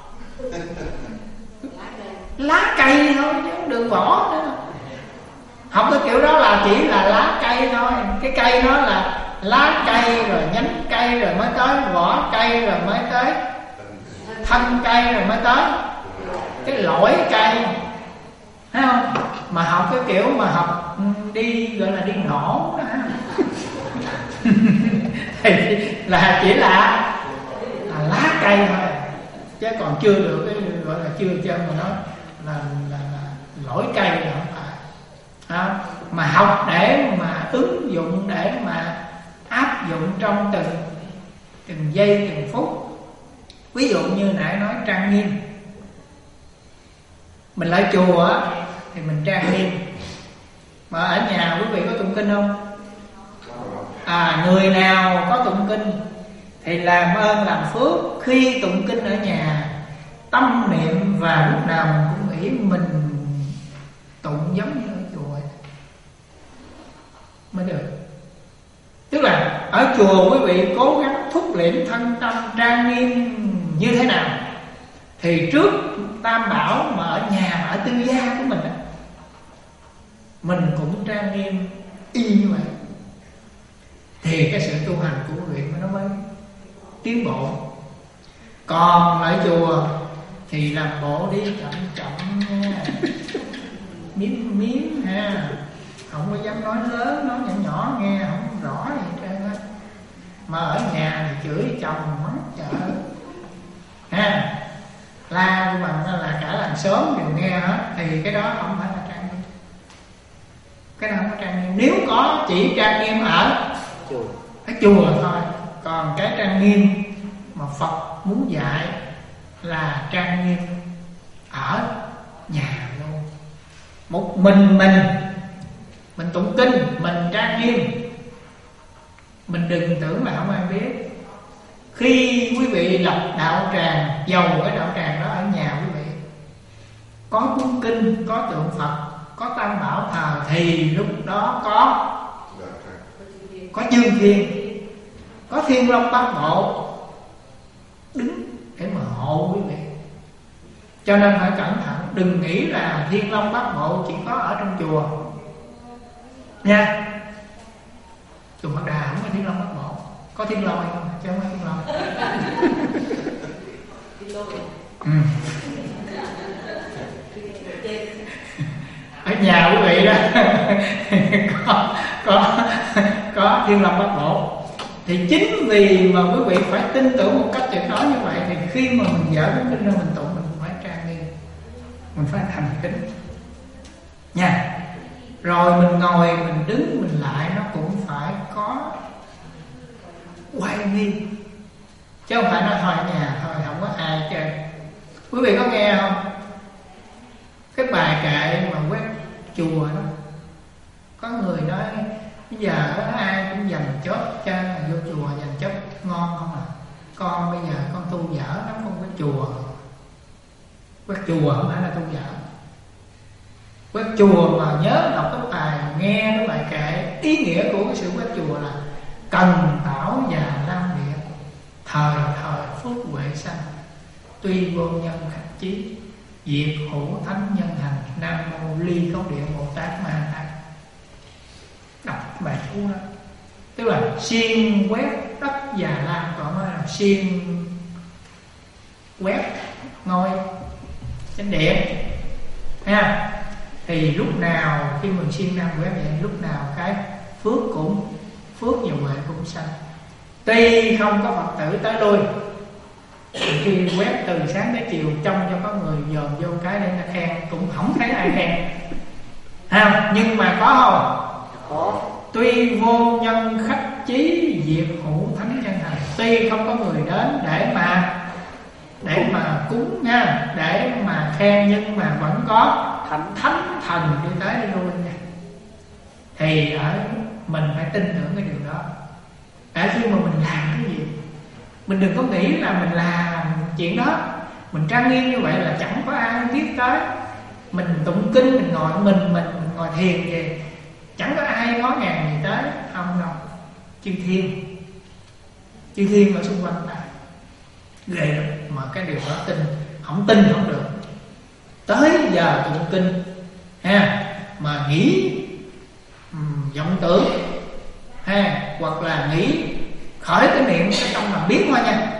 Lá cây thôi chứ không được vỏ nữa. Học cái kiểu đó là chỉ là lá cây thôi. Cái cây nó là lá cây rồi nhánh cây rồi mới tới vỏ cây rồi mới tới thân cây rồi mới tới cái lõi cây. Thấy không? Mà học cái kiểu mà học đi gọi là đi nổ đó thì là chỉ là lá cây thôi, chứ còn chưa được cái gọi là chưa chân mà nói là lõi cây là không phải. Mà học để mà ứng dụng, để mà áp dụng trong từng giây từng phút. Ví dụ như nãy nói trang nghiêm, mình lại chùa thì mình trang nghiêm. Mà ở nhà quý vị có tụng kinh không? Người nào có tụng kinh thì làm ơn làm phước khi tụng kinh ở nhà tâm niệm và lúc nào mình cũng nghĩ mình tụng giống như ở chùa mới được. Tức là ở chùa quý vị cố gắng thúc luyện thân tâm trang nghiêm như thế nào thì trước Tam Bảo mà ở nhà, ở tư gia của mình đó, mình cũng trang nghiêm y như vậy thì cái sự tu hành của quý vị nó mới tiến bộ. Còn lại chùa thì làm bộ đi chậm chậm nha, miếng ha, không có dám nói lớn, nói nhỏ nhỏ nghe không rõ gì trơn á. Mà ở nhà thì chửi chồng mắng chợ ha, la bằng là cả làng xóm đều nghe hết, thì cái đó không phải là trang nghiêm. Cái đó không có trang nghiêm. Nếu có chỉ trang nghiêm ở chùa thôi, Còn cái trang nghiêm mà Phật muốn dạy là trang nghiêm ở nhà luôn. Một mình tụng kinh, mình trang nghiêm. Mình đừng tưởng là không ai biết. Khi quý vị lập đạo tràng, dầu cái đạo tràng đó ở nhà quý vị có cuốn kinh, có tượng Phật, có tam bảo thờ, thì lúc đó có dương thiên, có Thiên Long Bát Bộ đứng để mà hộ quý vị. Cho nên phải cẩn thận, đừng nghĩ là Thiên Long Bát Bộ chỉ có ở trong chùa nha. Chùa Mặt Đà không có Thiên Long Bát Bộ, có Thiên Lôi không, chứ không có Thiên Lôi. Ở nhà quý vị đó có Thiên Long Bát Bộ. Thì chính vì mà quý vị phải tin tưởng một cách tuyệt đối như vậy, thì khi mà mình dở cái kinh ra mình tụng, mình phải trang nghiêm, mình phải thành kính nha. Rồi mình ngồi, mình đứng, mình lại, nó cũng phải có quay nghi, chứ không phải nói thôi ở nhà thôi không có ai chơi. Quý vị có nghe không? Cái bài kệ mà quét chùa đó, có người nói bây giờ ai cũng dành chớp cho vô chùa, dành chớp ngon không à. Con bây giờ con tu dở lắm, không có chùa. Quét chùa không phải là tu dở. Quét chùa mà nhớ đọc cái bài, nghe cái bài kệ, ý nghĩa của cái sự quét chùa là cần tảo và lam địa, thời thời phước huệ sanh, tuy vô nhân khách chí, diệt hữu thánh nhân hành, nam mô ly cấu địa Bồ Tát Ma Tát. Đọc bài chú đó, tức là xuyên quét đất Già Lam, còn nói là xuyên quét ngôi chánh điện ha. Thì lúc nào khi mình xuyên nam quét vậy, lúc nào cái phước và huệ cũng sanh. Tuy không có Phật tử tới lui, khi quét từ sáng đến chiều trông cho có người dòm vô cái để người ta khen, cũng không thấy ai khen ha. Nhưng mà có không? Có. Tuy vô nhân khách chí, diệt hữu thánh nhân hành. Tuy không có người đến để mà cúng nha, để mà khen, nhưng mà vẫn có thánh thần đi tới đi lui nha. Thì ở mình phải tin tưởng cái điều đó. Ở khi mà mình làm cái gì, mình đừng có nghĩ là mình làm chuyện đó, mình trang nghiêm như vậy là chẳng có ai biết tới. Mình tụng kinh, mình ngồi thiền vậy, chẳng có ai ngó ngàng gì tới. Không đâu, chư thiên ở xung quanh ta ghê lắm. Mà cái điều đó tin không được. Tới giờ tụng kinh ha, mà nghĩ vọng tưởng ha, hoặc là nghĩ khởi cái niệm cái trong làm biến thôi nha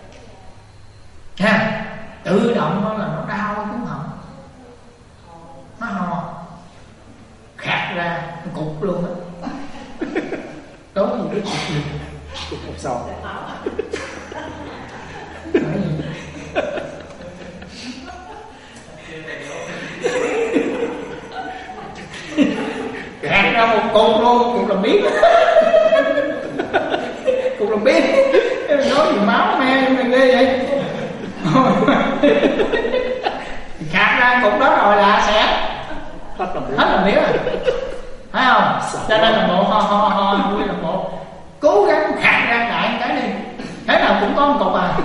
ha, tự động đó là nó đau cái cuốn họng, nó ho khạc ra cục luôn á. Đố gì biết cục gì? Cục một sầu. Khạc ra một cục luôn, cục làm biết. Cục làm biết. Nói gì máu me ghê vậy. Khạc ra cục đó rồi là sẽ hết làm biết rồi, phải không? Cho nên là bộ ho vui là bộ cố gắng khạc ra lại cái đi, thế nào cũng có một cục à.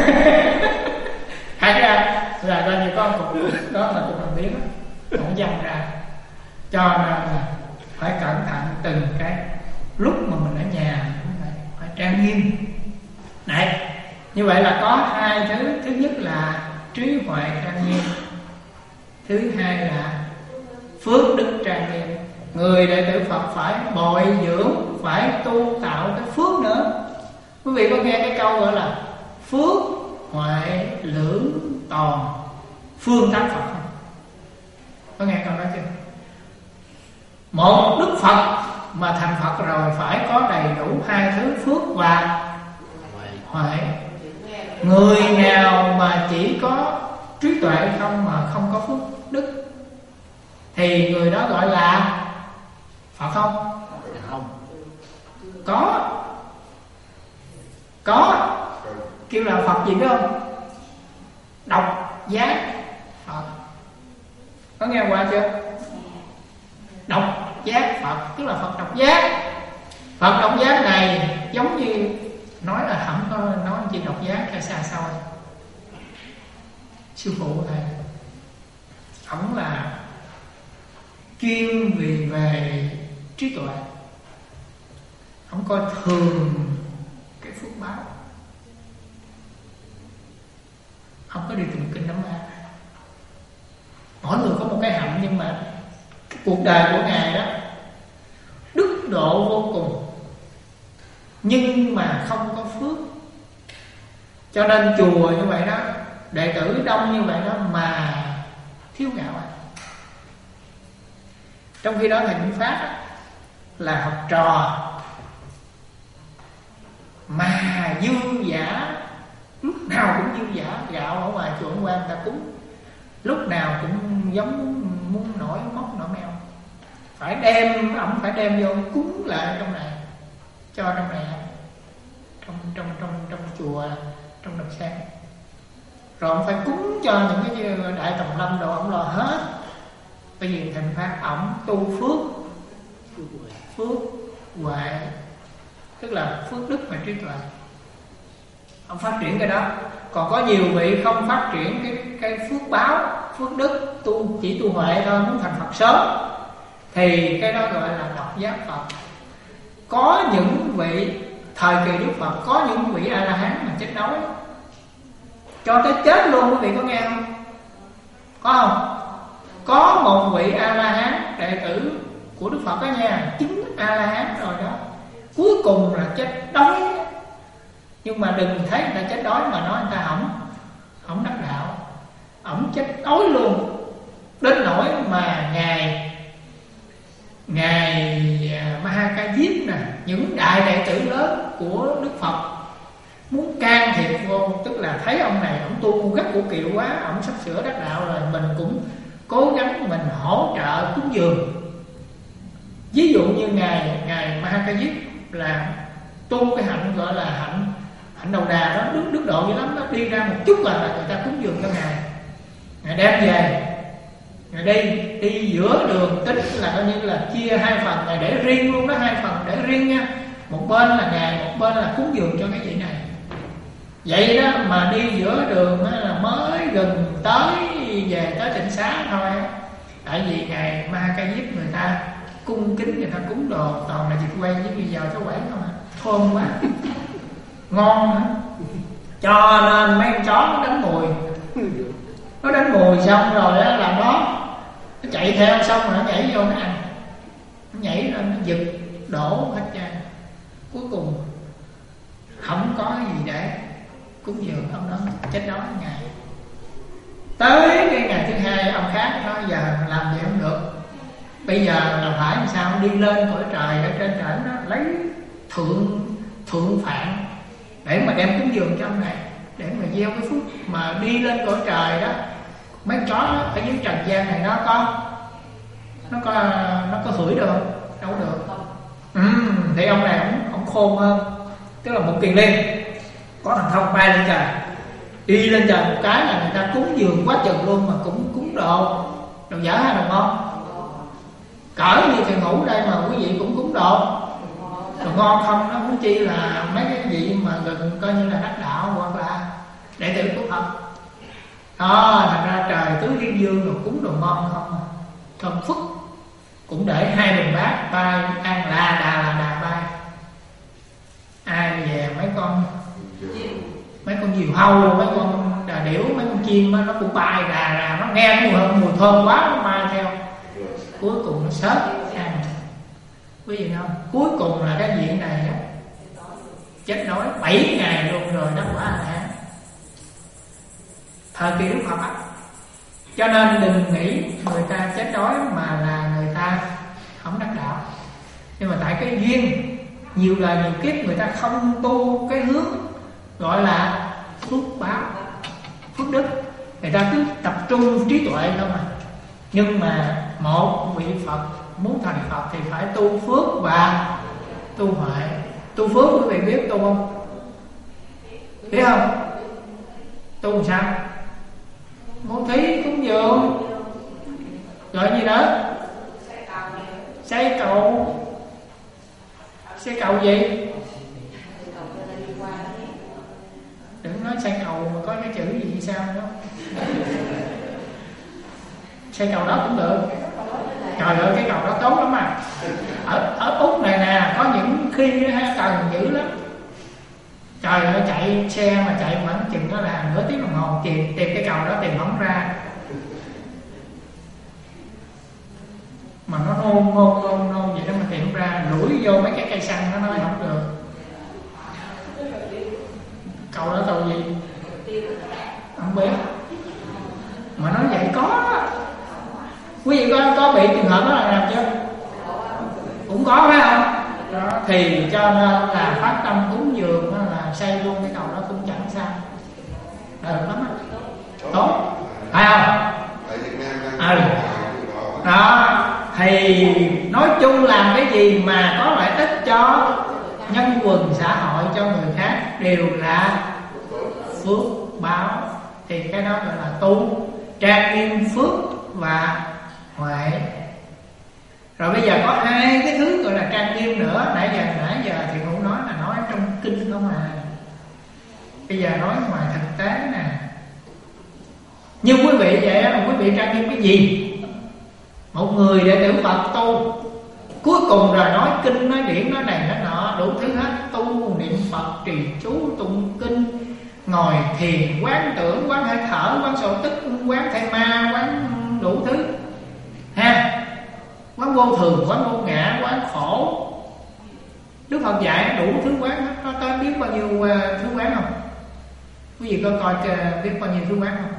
Khạc ra là coi như có một cục đó là cục làm biết đó, không dâng ra. Cho nên là phải cẩn thận từng cái lúc mà mình ở nhà phải trang nghiêm. Này, như vậy là có hai thứ. Thứ nhất là trí huệ trang nghiêm, thứ hai là phước đức trang nghiêm. Người đệ tử Phật phải bồi dưỡng, phải tu tạo cái phước nữa. Quý vị có nghe cái câu gọi là phước huệ lưỡng toàn phương thắng Phật không? Có nghe câu đó chưa? Một Đức Phật mà thành Phật rồi phải có đầy đủ hai thứ phước và huệ. Người nào mà chỉ có trí tuệ không mà không có phước đức thì người đó gọi là Phật không? Không. Có. Có, kêu là Phật gì biết không? Độc giác Phật. Có nghe qua chưa? Độc giác Phật tức là Phật độc giác. Phật độc giác này giống như nói là không có nói chỉ độc giác hay xa xôi. Sư phụ thầy ổng là chuyên về trí tuệ. Ổng coi thường cái phước báo. Không có đi tụng kinh Đám Ma. Mỗi người có một cái hạnh, nhưng mà cái cuộc đời của Ngài đó đức độ vô cùng, nhưng mà không có phước. Cho nên chùa như vậy đó, đệ tử đông như vậy đó mà thiếu gạo. Trong khi đó thầy Minh Phát là học trò mà dư dả, lúc nào cũng dư dả. Gạo ở ngoài chùa Quan ta cúng lúc nào cũng giống muốn nổi móc nổi meo, phải đem, ổng phải đem vô cúng lại trong này, cho trong này, trong chùa, trong Đầm Sen. Rồi ông phải cúng cho những cái đại tòng lâm đồ, ông lo hết. Bởi vì thành phát ổng tu phước huệ, tức là phước đức và trí tuệ. Ông phát triển cái đó. Còn có nhiều vị không phát triển cái phước báo, phước đức, chỉ tu huệ thôi, muốn thành Phật sớm, thì cái đó gọi là độc giác Phật. Có những vị thời kỳ Đức Phật, có những vị A-la-hán mà chết đói cho tới chết luôn. Quý vị có nghe không? Có không? Có một vị A-la-hán đệ tử của Đức Phật đó nha, chính A-la-hán rồi đó, cuối cùng là chết đói. Nhưng mà đừng thấy người ta chết đói mà nói người ta không đắc đạo. Ổng chết đói luôn, đến nỗi mà ngài Ma Ha Diếp nè, những đại đệ tử lớn của Đức Phật muốn can thiệp vô, tức là thấy ông này ông tu gắt của kiệu quá, ông sắp sửa đắc đạo rồi, mình cũng cố gắng mình hỗ trợ cúng dường. Ví dụ như ngài Ma Ha Diếp là tu cái hạnh gọi là hạnh đầu đà đó, đức độ dữ lắm đó, đi ra một chút là người ta cúng dường cho ngài đem về, ngài đi giữa đường, tính là coi như là chia hai phần, ngài để riêng luôn đó, hai phần để riêng nha, một bên là ngài, một bên là cúng dường cho cái vị này. Vậy đó mà đi giữa đường là mới gần tới về tới Tịnh Xá thôi, tại vì ngài Ma Ha Diếp người ta cung kính, người ta cúng đồ toàn là vịt quay với bây giờ cháu quẩy không à, thơm quá, ngon nữa. Cho nên mấy con chó nó đánh mùi, nó đánh mùi xong rồi đó là nó chạy theo, xong rồi nó nhảy vô nó ăn, nó nhảy lên nó giật đổ hết trơn. Cuối cùng không có gì để cúng dường ông đó, chết đói ngày. Tới cái ngày thứ hai ông khác nói giờ làm gì không được, bây giờ là phải làm sao đi lên cõi trời, ở trên trời nó lấy thượng phạn để mà đem cúng dường cho ông này, để mà gieo cái phước mà đi lên cõi trời đó. Mấy chó ở dưới trần gian này nó có hửi được không? Đâu được. Thì ông này ông khôn hơn, tức là một kiền liên có thằng thông bay lên trời, đi lên trời một cái là người ta cúng dường quá chừng luôn, mà cũng cúng đồ dở hay đồ ngon, cỡ như thầy ngủ đây mà quý vị cũng cúng đồ ngon không, nó muốn chi là mấy cái vị mà gần coi như là đắc đạo hoặc là đệ tử của Phật đó. Thành ra trời tứ thiên dương rồi cúng đồ ngon không, thơm phức, cũng để hai bình bát bay ăn là đà bay. Ai về mấy con diều hâu, mấy con đà điểu, mấy con chim nó cũng bay đà nó nghe mùi thơm quá nó bay theo, cuối cùng nó xớt ăn. Quý vị không? Cuối cùng là cái vị này đó, chết đói 7 ngày luôn rồi đắc quả A-la-hán. Thời kỳ Đức Phật á. Cho nên đừng nghĩ người ta chết đói mà là người ta không đắc đạo. Nhưng mà tại cái duyên, nhiều đời nhiều kiếp người ta không tu cái hướng gọi là phước báo, phước đức, người ta cứ tập trung trí tuệ thôi mà. Nhưng mà một vị Phật muốn thành Phật thì phải tu phước và tu huệ. Tu phước quý vị biết tu không? biết không? Tu làm sao? Bố thí cúng dường, rồi gì nữa? Xây cầu. Xây cầu gì? Đừng nói xây cầu mà có cái chữ gì sao đó. Xây cầu đó cũng được. Trời ơi, cái cầu đó tốt lắm à. Ở Úc này nè, có những khi cần dữ lắm. Trời ơi, chạy xe mà chạy khoảng chừng đó là nửa tiếng đồng hồ tìm cái cầu đó tìm không ra. Mà nó nôn vậy đó mà tìm không ra, lủi vô mấy cái cây xăng nó nói không được. Cầu đó cầu gì? Không biết. Mà nói vậy có. Quý vị có bị trường hợp đó là làm chưa? Cũng có phải không? Đó, thì cho nên là phát tâm cúng dường là xây luôn cái cầu đó cũng chẳng sao. Được lắm á. Tốt. Phải không? Đó. Thì nói chung làm cái gì mà có lợi ích cho nhân quần xã hội, cho người khác đều là phước báo. Thì cái đó gọi là tu trang nghiêm phước và huệ. Rồi bây giờ có hai cái thứ gọi là trang nghiêm nữa. Nãy giờ thì cũng nói là nói trong kinh không à. Bây giờ nói ngoài thực tế nè. Như quý vị vậy là quý vị trang nghiêm cái gì? Một người đệ tử Phật tu, cuối cùng rồi nói kinh, nói điển, nói này nói nọ, đủ thứ hết. Tu niệm Phật, trì chú, tụng kinh, ngồi thiền, quán tưởng, quán hơi thở, quán sổ tức, quán thầy ma, quán đủ thứ ha. Quán vô thường, quán vô ngã, quán khổ. Đức Phật dạy đủ thứ quán hết. Nó tới biết bao nhiêu thứ quán không? Quý vị có coi biết bao nhiêu thứ quán không?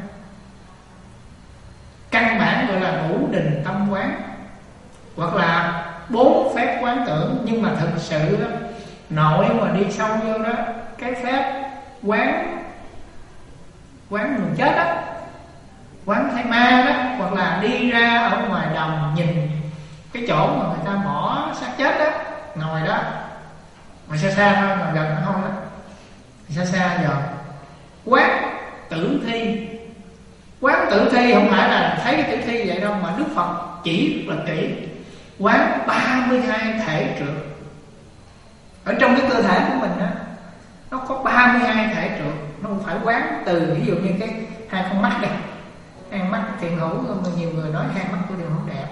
Căn bản gọi là ngũ đình tâm quán, hoặc là 4 phép quán tưởng. Nhưng mà thực sự đó, nội mà đi sâu vô đó, cái phép quán người chết đó, quán thấy ma đó, hoặc là đi ra ở ngoài đồng nhìn cái chỗ mà người ta bỏ xác chết đó, ngồi đó, mà xa thôi, mà gần nó không đó, xa giờ quán tử thi. Quán tử thi không phải là thấy cái tử thi vậy đâu, mà Đức Phật chỉ rất là kỹ. Quán 32 thể trượt. Ở trong cái cơ thể của mình đó, nó có 32 thể trượt. Nó không phải quán từ ví dụ như cái hai con mắt này. Hai mắt thiện hữu, nhiều người nói hai mắt của đều không đẹp.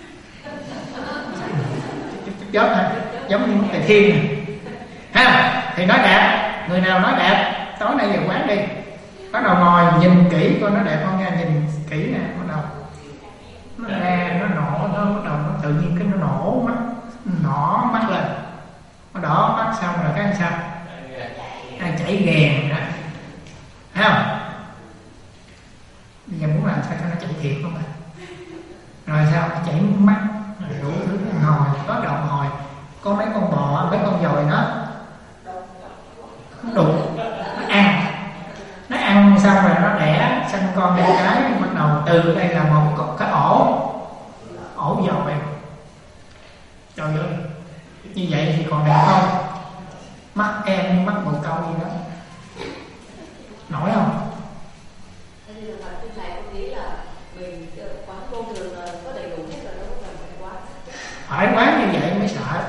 Chết hả? Giống như Thầy Thiên này ha, thì nói đẹp. Người nào nói đẹp, tối nay về quán đi, bắt đầu ngồi nhìn kỹ coi nó đẹp không nha. Nhìn kỹ nè, bắt đầu nó ra, nó nổ, nó bắt đầu nó tự nhiên cái nó nổ mắt, nỏ mắt lên, nó đỏ mắt xong rồi cái sao? Ai chảy ghèn đó, thấy không? Bây giờ muốn làm sao cho nó chảy thiệt không ạ? Rồi sao? Chảy mắt, rồi đủ thứ. Hồi có động hồi có mấy con bò, mấy con dồi nó đụng, nó ăn xong rồi nó đẻ sinh con đẻ cái, bắt đầu từ đây là một cái ổ dồi. Trời ơi, như vậy thì còn đẹp không? Mắt em như mắt bồ câu gì đó, nổi không? Phải quán như vậy mới sợ.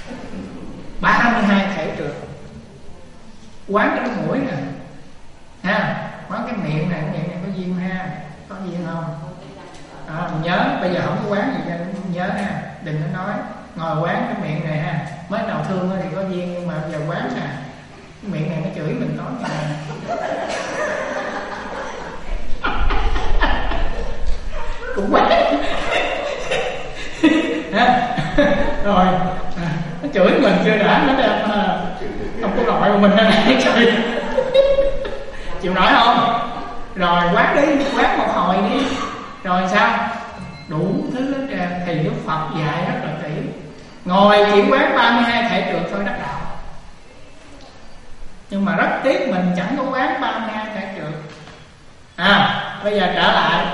32 thể trượt. Quán cái mũi nè ha, quán cái miệng này, cái miệng này có duyên ha, có duyên không? Mình nhớ, bây giờ không có quán gì ra, nhớ ha, đừng có nói ngồi quán cái miệng này ha. Mới đầu thương thì có duyên, nhưng mà bây giờ quán nè, cái miệng này nó chửi mình nói nè. Cũng quán rồi nó chửi mình chưa đã, nó đem không có loại của mình ra này trời. Chịu nổi không? Rồi quán đi, quán một hồi đi, rồi sao? Đủ thứ hết trơn. Thì Đức Phật dạy rất là kỹ. Ngồi chỉ quán 32 thể trượt thôi đắc đạo. Nhưng mà rất tiếc mình chẳng có quán 32 thể trượt. Bây giờ trở lại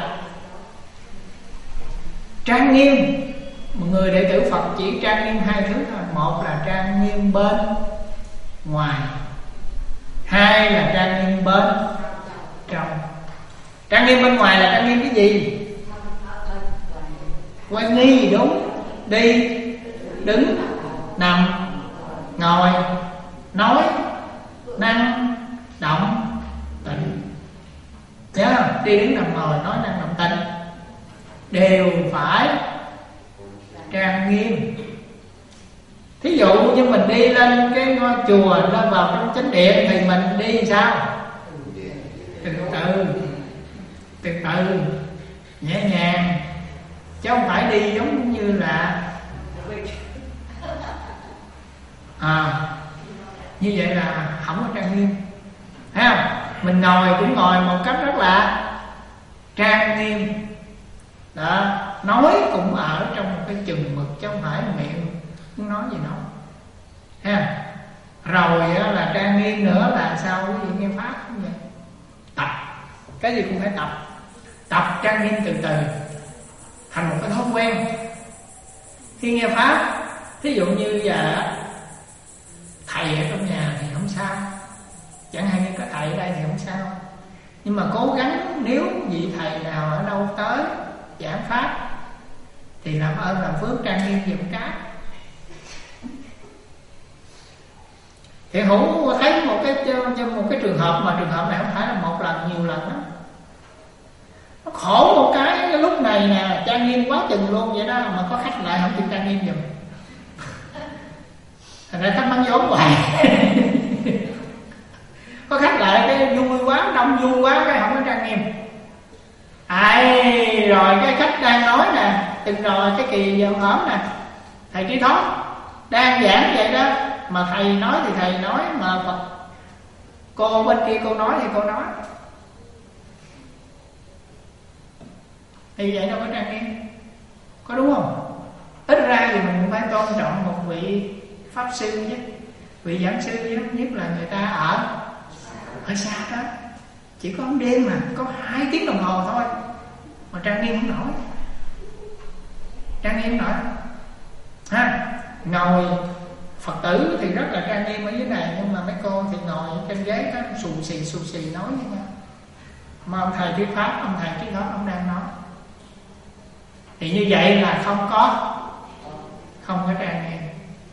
trang nghiêm. Một người đệ tử Phật chỉ trang nghiêm hai thứ thôi. Một là trang nghiêm bên ngoài, hai là trang nghiêm bên trong. Trang nghiêm bên ngoài là trang nghiêm cái gì? Quan nghi, đúng. Đi, đứng, nằm, ngồi, nói, năng, động, tịnh. Nhớ không? Đi, đứng, nằm, ngồi, nói, năng, động, tịnh đều phải trang nghiêm. Thí dụ như mình đi lên cái ngôi chùa, lên vào trong chánh điện thì mình đi sao? Từ từ, nhẹ nhàng, chứ không phải đi giống như là như vậy là không có trang nghiêm. Thấy không? Mình ngồi cũng ngồi một cách rất là trang nghiêm đó. Nói cũng ở trong một cái chừng mực, chứ không phải miệng muốn nói gì nói ha. Rồi là trang nghiêm nữa là sao? Quý vị nghe pháp không vậy? Tập, cái gì cũng phải tập trang nghiêm từ từ thành một cái thói quen. Khi nghe pháp, thí dụ như giờ thầy ở trong nhà thì không sao, chẳng hạn như có thầy ở đây thì không sao, nhưng mà cố gắng nếu vị thầy nào ở đâu tới giảng pháp thì làm ơn làm phước trang nghiêm giùm cái. Thì Hữu thấy một cái trường hợp, mà trường hợp này không phải là một lần, nhiều lần đó. Nó khổ một cái lúc này nè, trang nghiêm quá chừng luôn vậy đó, mà có khách lại không chịu trang nghiêm giùm. Thành ra khách bán vốn hoài. Có khách lại cái vui quá, đông vui quá cái không có trang nghiêm. Rồi cái khách đang nói nè, từng rồi cái kỳ giờ hổm nè, thầy Trí Thoát đang giảng vậy đó, mà thầy nói thì thầy nói, mà Phật cô bên kia cô nói thì cô nói, thì vậy đâu có trang nghiêm, có đúng không? Ít ra thì mình cũng phải tôn trọng một vị pháp sư chứ, vị giảng sư chứ, nhất là người ta ở xa đó, chỉ có đêm mà có 2 tiếng đồng hồ thôi mà trang nghiêm không nổi, trang nghiêm nổi ha. Ngồi Phật tử thì rất là trang nghiêm ở dưới này, nhưng mà mấy cô thì ngồi trên ghế đó xù xì nói với nhau. Mà ông thầy thuyết pháp, ông thầy Trí Thoát ông đang nói, thì như vậy là không có trang nghiêm,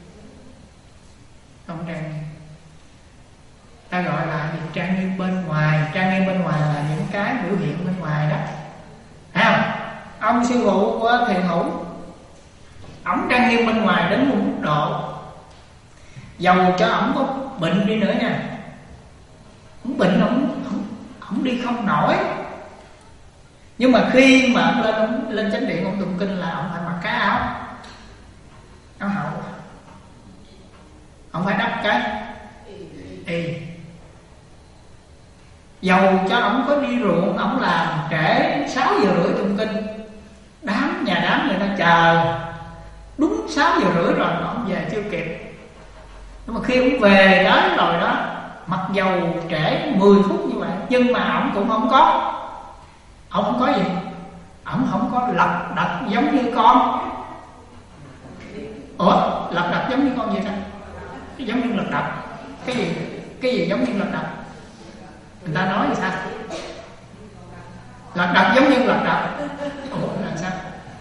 không trang nghiêm. Ta gọi là việc trang nghiêm bên ngoài. Trang nghiêm bên ngoài là những cái biểu hiện bên ngoài đó, thấy không? Ông sư phụ của Thiền Hữu, ổng trang nghiêm bên ngoài đến một mức độ, dầu cho ổng có bệnh đi nữa nha, ổng bệnh ổng đi không nổi, nhưng mà khi mà ổng lên chánh điện ổng tụng kinh là ổng phải mặc cái áo hậu, ổng phải đắp cái dầu cho ổng có đi ruộng, ổng làm trễ 6 giờ rưỡi tụng kinh, nhà đám người ta chờ đúng 6 giờ rưỡi rồi mà ổng về chưa kịp. Nhưng mà khi ổng về tới rồi đó, mặc dầu trễ 10 phút như vậy, nhưng mà ổng cũng không có gì, ổng không có lật đật giống như con. Lật đật giống như con gì ta? Giống như lật đật cái gì giống như lật đật? Người ta nói thì sao? Lật đật giống như lật đật. Là sao?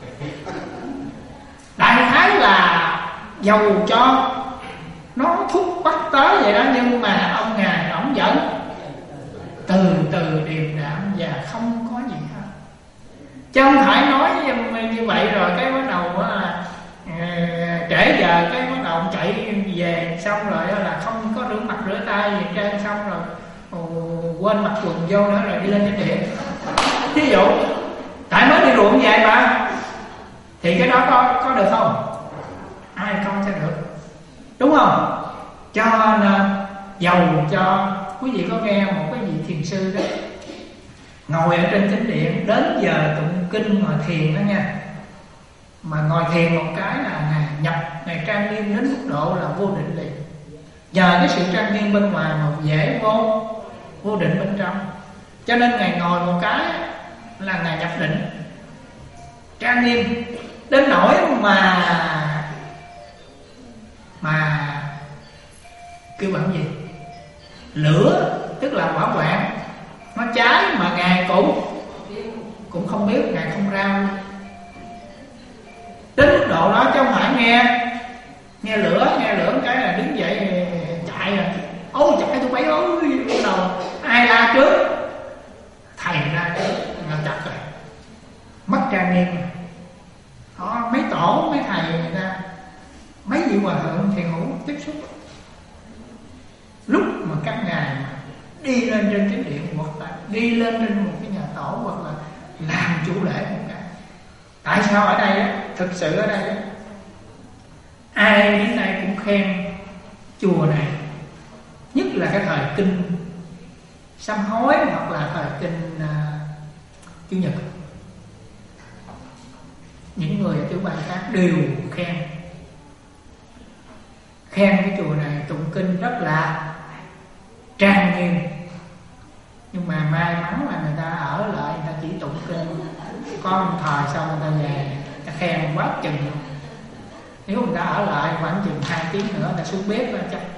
Đại khái là dầu cho nó thúc bắt tới vậy đó, nhưng mà ông ngài ổng vẫn từ từ điềm đạm và không có gì hết. Chứ không phải nói như vậy rồi cái bắt đầu là trễ giờ cái bắt đầu chạy về, xong rồi là không có rửa mặt rửa tay gì trên, xong rồi quên mặc quần vô nữa rồi đi lên chánh điện. Ví dụ tại mới đi ruộng về mà, thì cái đó có được không? Ai coi cho được, đúng không? Cho nên dầu cho quý vị có nghe một cái vị thiền sư đó ngồi ở trên chánh điện, đến giờ tụng kinh ngồi thiền đó nha, mà ngồi thiền một cái là ngài nhập, ngài trang nghiêm đến mức độ là vô định liền. Nhờ cái sự trang nghiêm bên ngoài mà dễ vô định bên trong, cho nên ngài ngồi một cái là ngài nhập định, trang nghiêm đến nỗi mà kêu bằng gì, Lửa tức là hỏa hoạn, nó cháy mà Ngài cũng không biết, Ngài không rao. Đến mức độ đó chứ không phải nghe lửa cái là đứng dậy chạy rồi. Ôi chạy tôi bay ôi đầu, ai la trước? Thầy ra trước là chặt rồi, mất trang nghiêm rồi. Đó, mấy tổ mấy thầy người ta, mấy vị hòa thượng thiền hữu tiếp xúc. Lúc mà các ngài mà đi lên trên chính điện hoặc là đi lên trên một cái nhà tổ hoặc là làm chủ lễ một cái, tại sao ở đây á, thực sự ở đây á, ai đến đây cũng khen chùa này, nhất là cái thời kinh sám hối hoặc là thời kinh chủ nhật. Những người ở tiểu bang khác đều khen cái chùa này tụng kinh rất là trang nghiêm. Nhưng mà may mắn là người ta ở lại, người ta chỉ tụng kinh có một thời xong người ta về, người ta khen quá chừng. Nếu người ta ở lại khoảng chừng 2 tiếng nữa, người ta xuống bếp ra chắc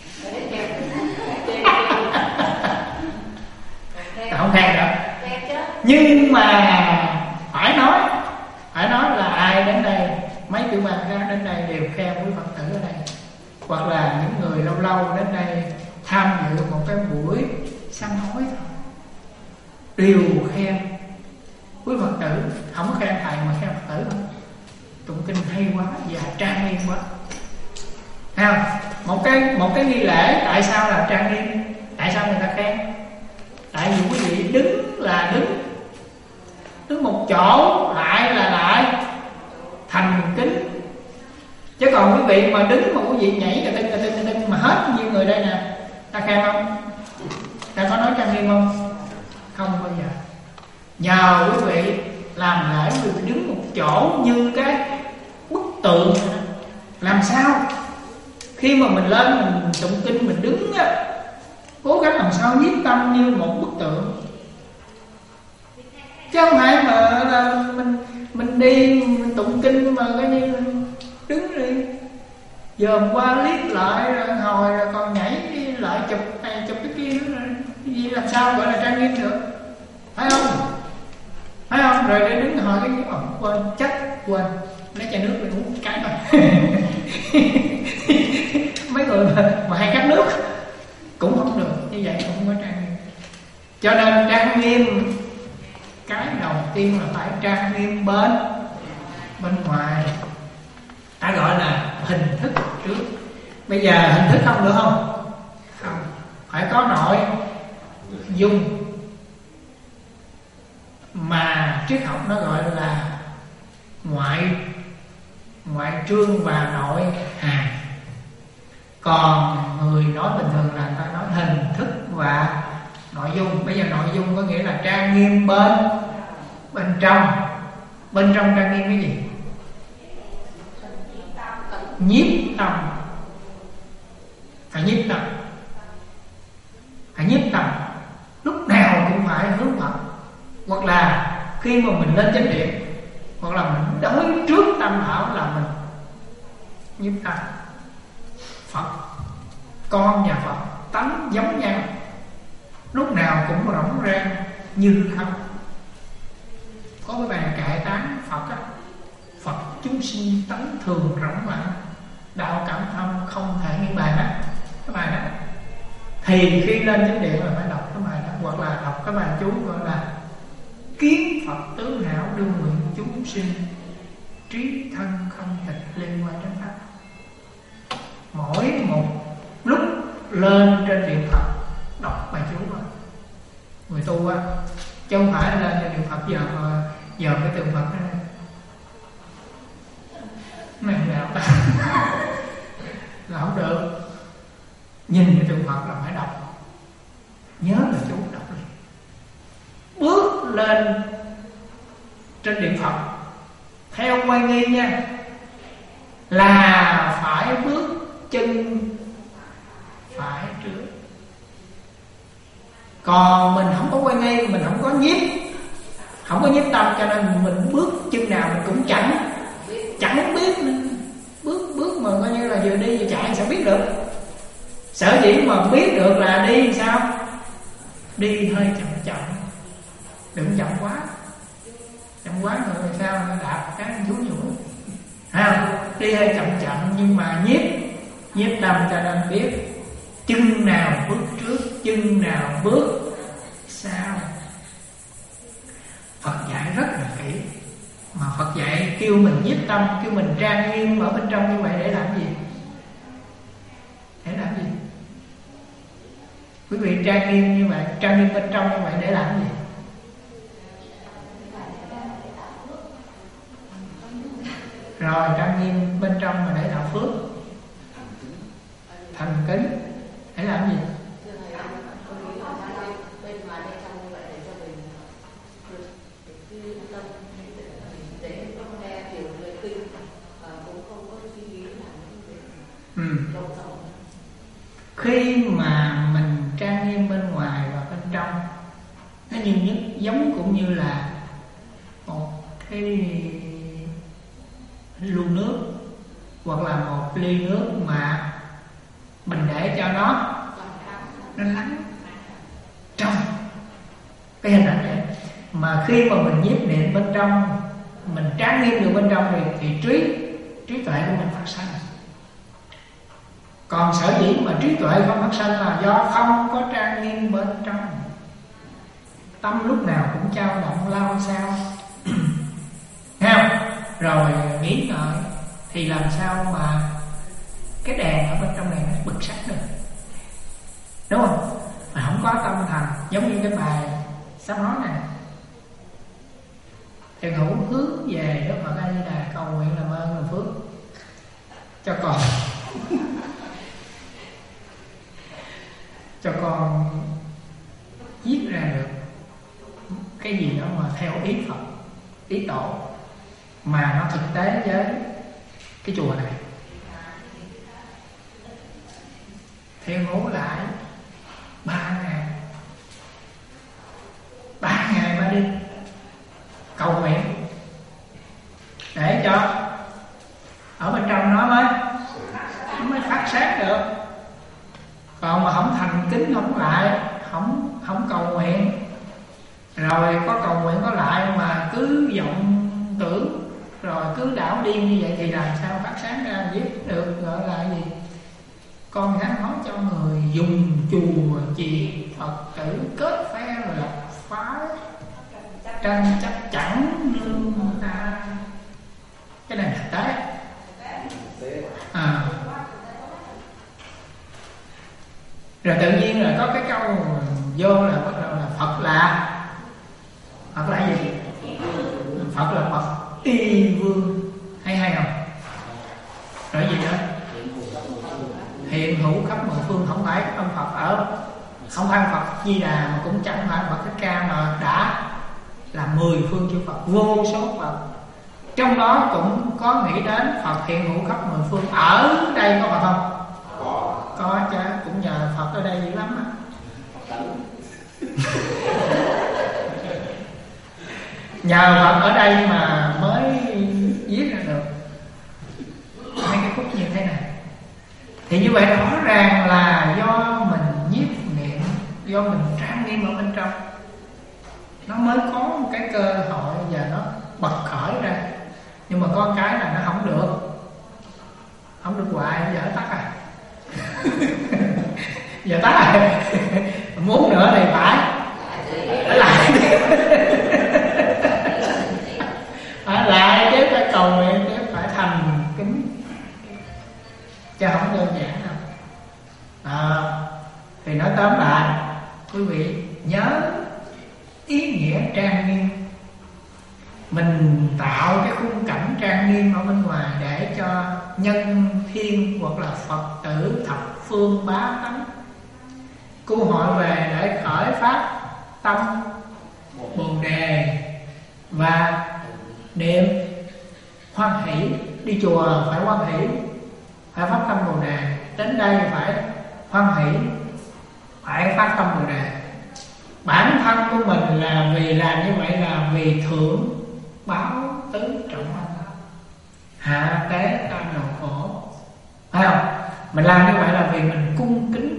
không khen đâu. Nhưng mà phải nói là ai đến đây, mấy tiểu bang khác đến đây đều khen quý Phật tử ở đây, hoặc là những người lâu lâu đến đây tham dự một cái buổi sám hối đều khen quý Phật tử, không có khen thầy mà khen Phật tử thôi. Tụng kinh hay quá và trang nghiêm quá. Thấy không? Một cái nghi lễ tại sao là trang nghiêm? Tại sao người ta khen? Tại vì quý vị đứng là đứng một chỗ, lại thành kính. Chứ còn quý vị mà đứng mà quý vị nhảy cà tưng mà hết như người đây nè, ta khen không? Ta có nói trang nghiêm không? Không bao giờ. Nhờ quý vị làm lễ, quý vị đứng một chỗ như cái bức tượng. Làm sao khi mà mình lên mình tụng kinh, mình đứng á, cố gắng làm sao nhiếp tâm như một bức tượng, chứ không phải mà là mình đi mình tụng kinh mà coi như đứng đi dòm qua liếc lại rồi hồi rồi còn nhảy lại chụp này chụp cái kia nữa, cái gì làm sao gọi là trang nghiêm được? Phải không? Rồi để đứng hỏi cái quên lấy chai nước mình uống cái mà mấy người mà hay khát nước cũng không được, như vậy cũng không có trang nghiêm. Cho nên trang nghiêm, cái đầu tiên là phải trang nghiêm bên ngoài, ta gọi là hình thức trước. Bây giờ hình thức không được không? Không, phải có nội dung. Mà triết học nó gọi là ngoại trương và nội hàm. Còn người nói bình thường là ta nói hình thức và nội dung. Bây giờ nội dung có nghĩa là trang nghiêm bên trong. Bên trong trang nghiêm cái gì? Nhiếp tâm. Phải nhiếp tâm. Lúc nào cũng phải hướng Phật. Hoặc là khi mà mình lên chánh điện, hoặc là mình đối trước tâm thảo là mình nhiếp tâm. Phật, con nhà Phật tánh giống nhau, lúc nào cũng rỗng rang như không. Có cái bài kệ tán Phật á: Phật chúng sinh tánh thường rỗng lặng, đạo cảm thâm không thể nghĩ bài đó. Cái bài đó thì khi lên chánh điện là phải đọc cái bài đó, hoặc là đọc cái bài chú gọi là kiến Phật tướng hảo đương nguyện chúng sinh, trí thân không tịch liên quan đến pháp. Mỗi một lúc lên trên điện Phật đọc bài chú đó, người tu á, chứ không phải lên trên điện Phật giờ cái tượng Phật này là không được. Nhìn cái tượng Phật là phải đọc, nhớ là chú đọc đi. Bước lên trên điện Phật theo quay nghi nha, là phải bước chân phải trước. Còn mình không có quay nghi, mình không có nhiếp tâm, cho nên mình bước chân nào mình cũng chẳng biết nữa. Bước mà coi như là vừa đi vừa chạy sao biết được. Sở dĩ mà biết được là đi sao? Đi hơi chậm chậm, đừng chậm quá. Chậm quá rồi sao đạp cái chú nhũi. Đi hơi chậm chậm nhưng mà nhiếp tâm cho nên biết chân nào bước trước, chân nào bước sau. Phật dạy rất là kỹ. Mà Phật dạy kêu mình nhiếp tâm, kêu mình trang nghiêm ở bên trong như vậy để làm gì? Để làm gì? Quý vị trang nghiêm như vậy, trang nghiêm bên trong như vậy để làm gì? Rồi trang nghiêm bên trong mà để đạo phước, thành kính để làm gì? Khi mà mình trang nghiêm bên ngoài và bên trong, nó giống cũng như là một cái lu nước hoặc là một ly nước mà mình để cho nó lắng trong cái hình ảnh này. Mà khi mà mình nhiếp niệm bên trong, mình trang nghiêm được bên trong thì trí tuệ của mình phát sanh. Còn sở dĩ mà trí tuệ không phát sanh là do không có trang nghiêm bên trong. Tâm lúc nào cũng dao động lao sao. Thấy không? Rồi nghĩ ngợi thì làm sao mà cái đèn ở bên trong này nó bật sáng được, đúng không? Mà không có tâm thành, giống như cái bài sắp nói này: Thiện hữu hướng về Đức Phật A Di Đà, cầu nguyện làm ơn làm phước cho con cho con viết ra được cái gì đó mà theo ý Phật, ý Tổ, mà nó thực tế với cái chùa này. Thiện hữu lại 3 ngày 3 đêm cầu nguyện để cho ở bên trong nó mới phát sáng được. Còn mà không thành kính, không lại, không cầu nguyện, rồi có cầu nguyện có lại mà cứ vọng tưởng rồi cứ đảo điên như vậy thì làm sao phát sáng ra viết được? Gọi là gì? Con gắn nói cho người dùng chùa chiền Phật tử kết phe lập phái, tranh chấp chẳng nương ta. Cái này thực tế. Rồi tự nhiên là có cái câu vô là bắt đầu là Phật là gì? Phật là Phật Y Vương. Hay không? Rồi gì nữa? Hiện hữu khắp mười phương. Không phải ông Phật ở, không phải Phật Di Đà, mà cũng chẳng phải Phật Thích Ca, mà đã là 10 phương chư Phật, vô số Phật. Trong đó cũng có nghĩ đến Phật hiện hữu khắp mười phương. Ở đây có Phật không? Có chứ, cũng nhờ Phật ở đây dữ lắm á. Nhờ Phật ở đây mà mới viết ra được hai cái khúc như thế này. Thì như vậy rõ ràng là do mình nhiếp niệm, do mình trang nghiêm ở bên trong, nó mới có một cái cơ hội và nó bật khởi ra. Nhưng mà có cái là nó không được hoài. Giờ tắt à giờ tắt rồi. Muốn nữa thì phải lại phải lại chứ, phải cầu nguyện chứ, phải thành kính, chứ không đơn giản đâu. Thì nói tóm lại, quý vị nhớ ý nghĩa trang nghiêm. Mình tạo cái khung cảnh trang nghiêm ở bên ngoài để cho nhân thiên hoặc là Phật tử thập phương bá tánh cứu hội về để khởi phát tâm Bồ Đề và niệm hoan hỷ. Đi chùa phải hoan hỷ, phải phát tâm Bồ Đề. Đến đây phải hoan hỷ, phải phát tâm Bồ Đề. Bản thân của mình là vì làm như vậy là vì thưởng báo tứ trọng ân, hạ tế tam đầu khổ, phải không? Mình làm như vậy là vì mình cung kính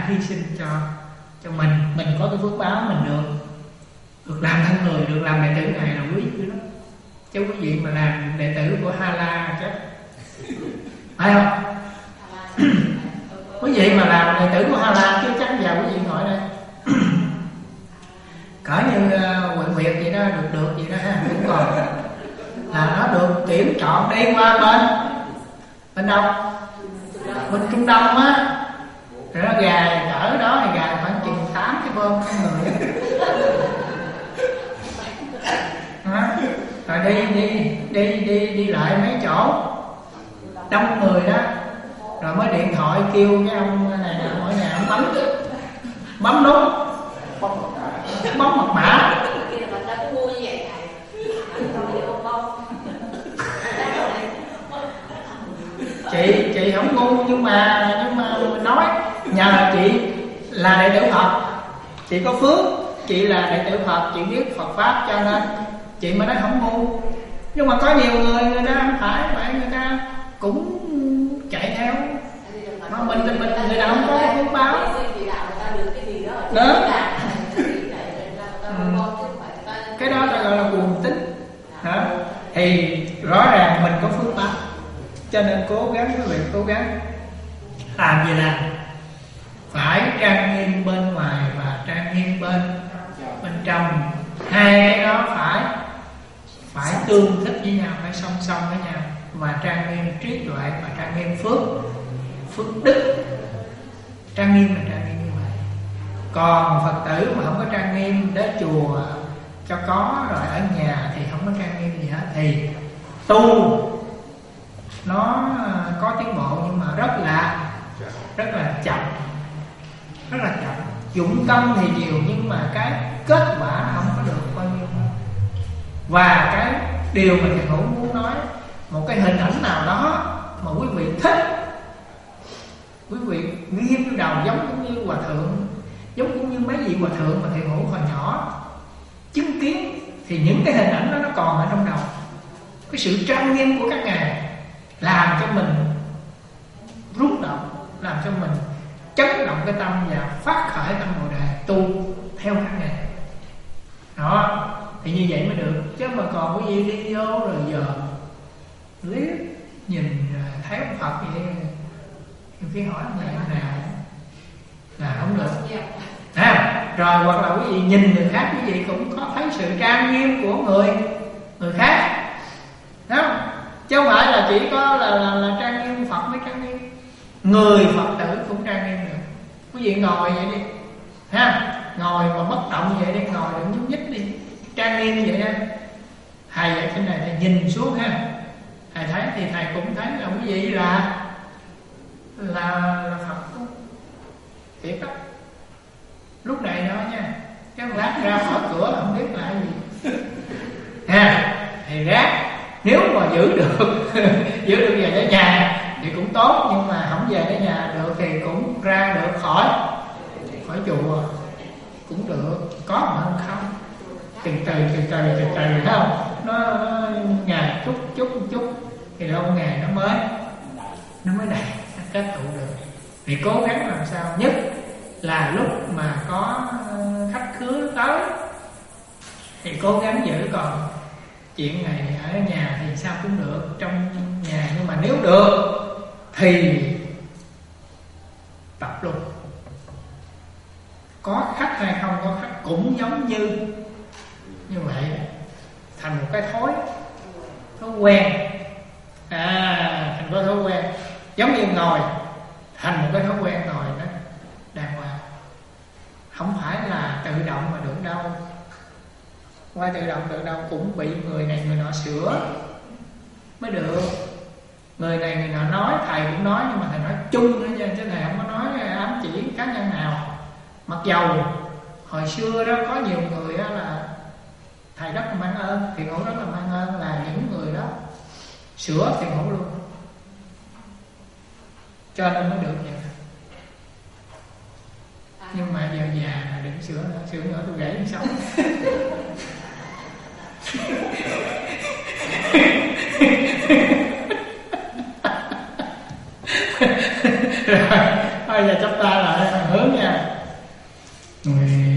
đã hy sinh cho mình có cái phước báo mình được làm thân người, được làm đệ tử Ngài là quý dữ lắm. Chứ quý vị mà làm đệ tử của Ha La chắc phải không? Quý vị mà làm đệ tử của Ha La chứ chắc giờ quý vị ngồi đây cỡ như Huệ Nguyệt vậy đó, được vậy đó ha, cũng còn là nó được tuyển chọn đi qua bên đâu, bên Trung Đông á, rồi nó gài cỡ đó thì gài khoảng chừng 8 cái bơm con người rồi đi lại mấy chỗ đông người đó, rồi mới điện thoại kêu cái ông này mỗi ngày ông bấm nút bấm mật mã. Chị không ngu nhưng mà nói nhờ chị là đệ tử Phật, chị có phước, chị là đệ tử Phật, chị biết Phật pháp cho nên chị mới nói không ngu. Nhưng mà có nhiều người ta không phải vậy, người ta cũng chạy theo mà mình người nào không có phước báo đó. Cái đó ta gọi là cuồng tín hả? Thì rõ ràng mình có phước báo, cho nên cố gắng quý vị cố gắng làm gì làm phải trang nghiêm bên ngoài và trang nghiêm bên trong. Hai cái đó phải tương thích với nhau, phải song song với nhau, mà trang nghiêm trí tuệ và trang nghiêm phước đức. Trang nghiêm là trang nghiêm như vậy. Còn Phật tử mà không có trang nghiêm, đến chùa cho có rồi ở nhà thì không có trang nghiêm gì hết, thì tu nó có tiến bộ nhưng mà rất là chậm, dụng tâm thì nhiều nhưng mà cái kết quả không có được bao nhiêu. Và cái điều mà thầy Hữu muốn nói, một cái hình ảnh nào đó mà quý vị thích, quý vị ghi vô đầu giống như hòa thượng, giống như mấy vị hòa thượng mà thầy Hữu hồi nhỏ chứng kiến, thì những cái hình ảnh đó nó còn ở trong đầu. Cái sự trang nghiêm của các ngài làm cho mình rung động, làm cho mình chấn động cái tâm và phát khởi tâm Bồ Đề tu theo các ngài. Đó, thì như vậy mới được. Chứ mà còn quý vị đi vô rồi giờ liếc nhìn thấy ông Phật vậy, nhiều khi hỏi này nào là không được. Rồi hoặc là quý vị nhìn người khác, quý vị cũng có thấy sự trang nghiêm của người khác, đúng không? Chứ không phải là chỉ có là trang nghiêm Phật mới trang nghiêm, người Phật tử cũng trang nghiêm được. Quý vị ngồi vậy đi ha, ngồi mà bất động vậy đi, ngồi đừng nhúc nhích đi, trang nghiêm vậy đó. Thầy ở trên này thầy nhìn xuống ha, thầy thấy thì thầy cũng thấy là quý vị là Phật đó. Thiệt đó. Lúc này đó nha, cái lát ra khỏi cửa không biết là gì ha, thì ráng nếu mà giữ được về tới nhà thì cũng tốt, nhưng mà không về tới nhà được thì cũng ra được khỏi chùa cũng được, có mà không từ từ thấy không, nó ngày chút thì lâu ngày nó mới đạt kết tụ được. Thì cố gắng làm sao nhất là lúc mà có khách khứa tới thì cố gắng giữ, còn chuyện này ở nhà thì sao cũng được trong nhà, nhưng mà nếu được thì tập luôn. Có khách hay không có khách cũng giống như vậy, thành một cái thói quen, thành một thói quen, giống như ngồi thành một cái thói quen ngồi đó đàng hoàng, không phải là tự động mà được đâu. Qua tự động cũng bị người này người nọ sửa mới được. Người này người nọ nói, thầy cũng nói, nhưng mà thầy nói chung nữa chứ thầy không có nói ám chỉ cá nhân nào. Mặc dầu hồi xưa đó có nhiều người đó là thầy rất là mang ơn, Thiện Hữu rất là mang ơn là những người đó sửa Thiện Hữu luôn, cho nên mới được vậy. Nhưng mà giờ già đừng sửa nữa tôi gãy đi sống. Rồi, thôi giờ chắp tay là lại hướng nha. Nguyện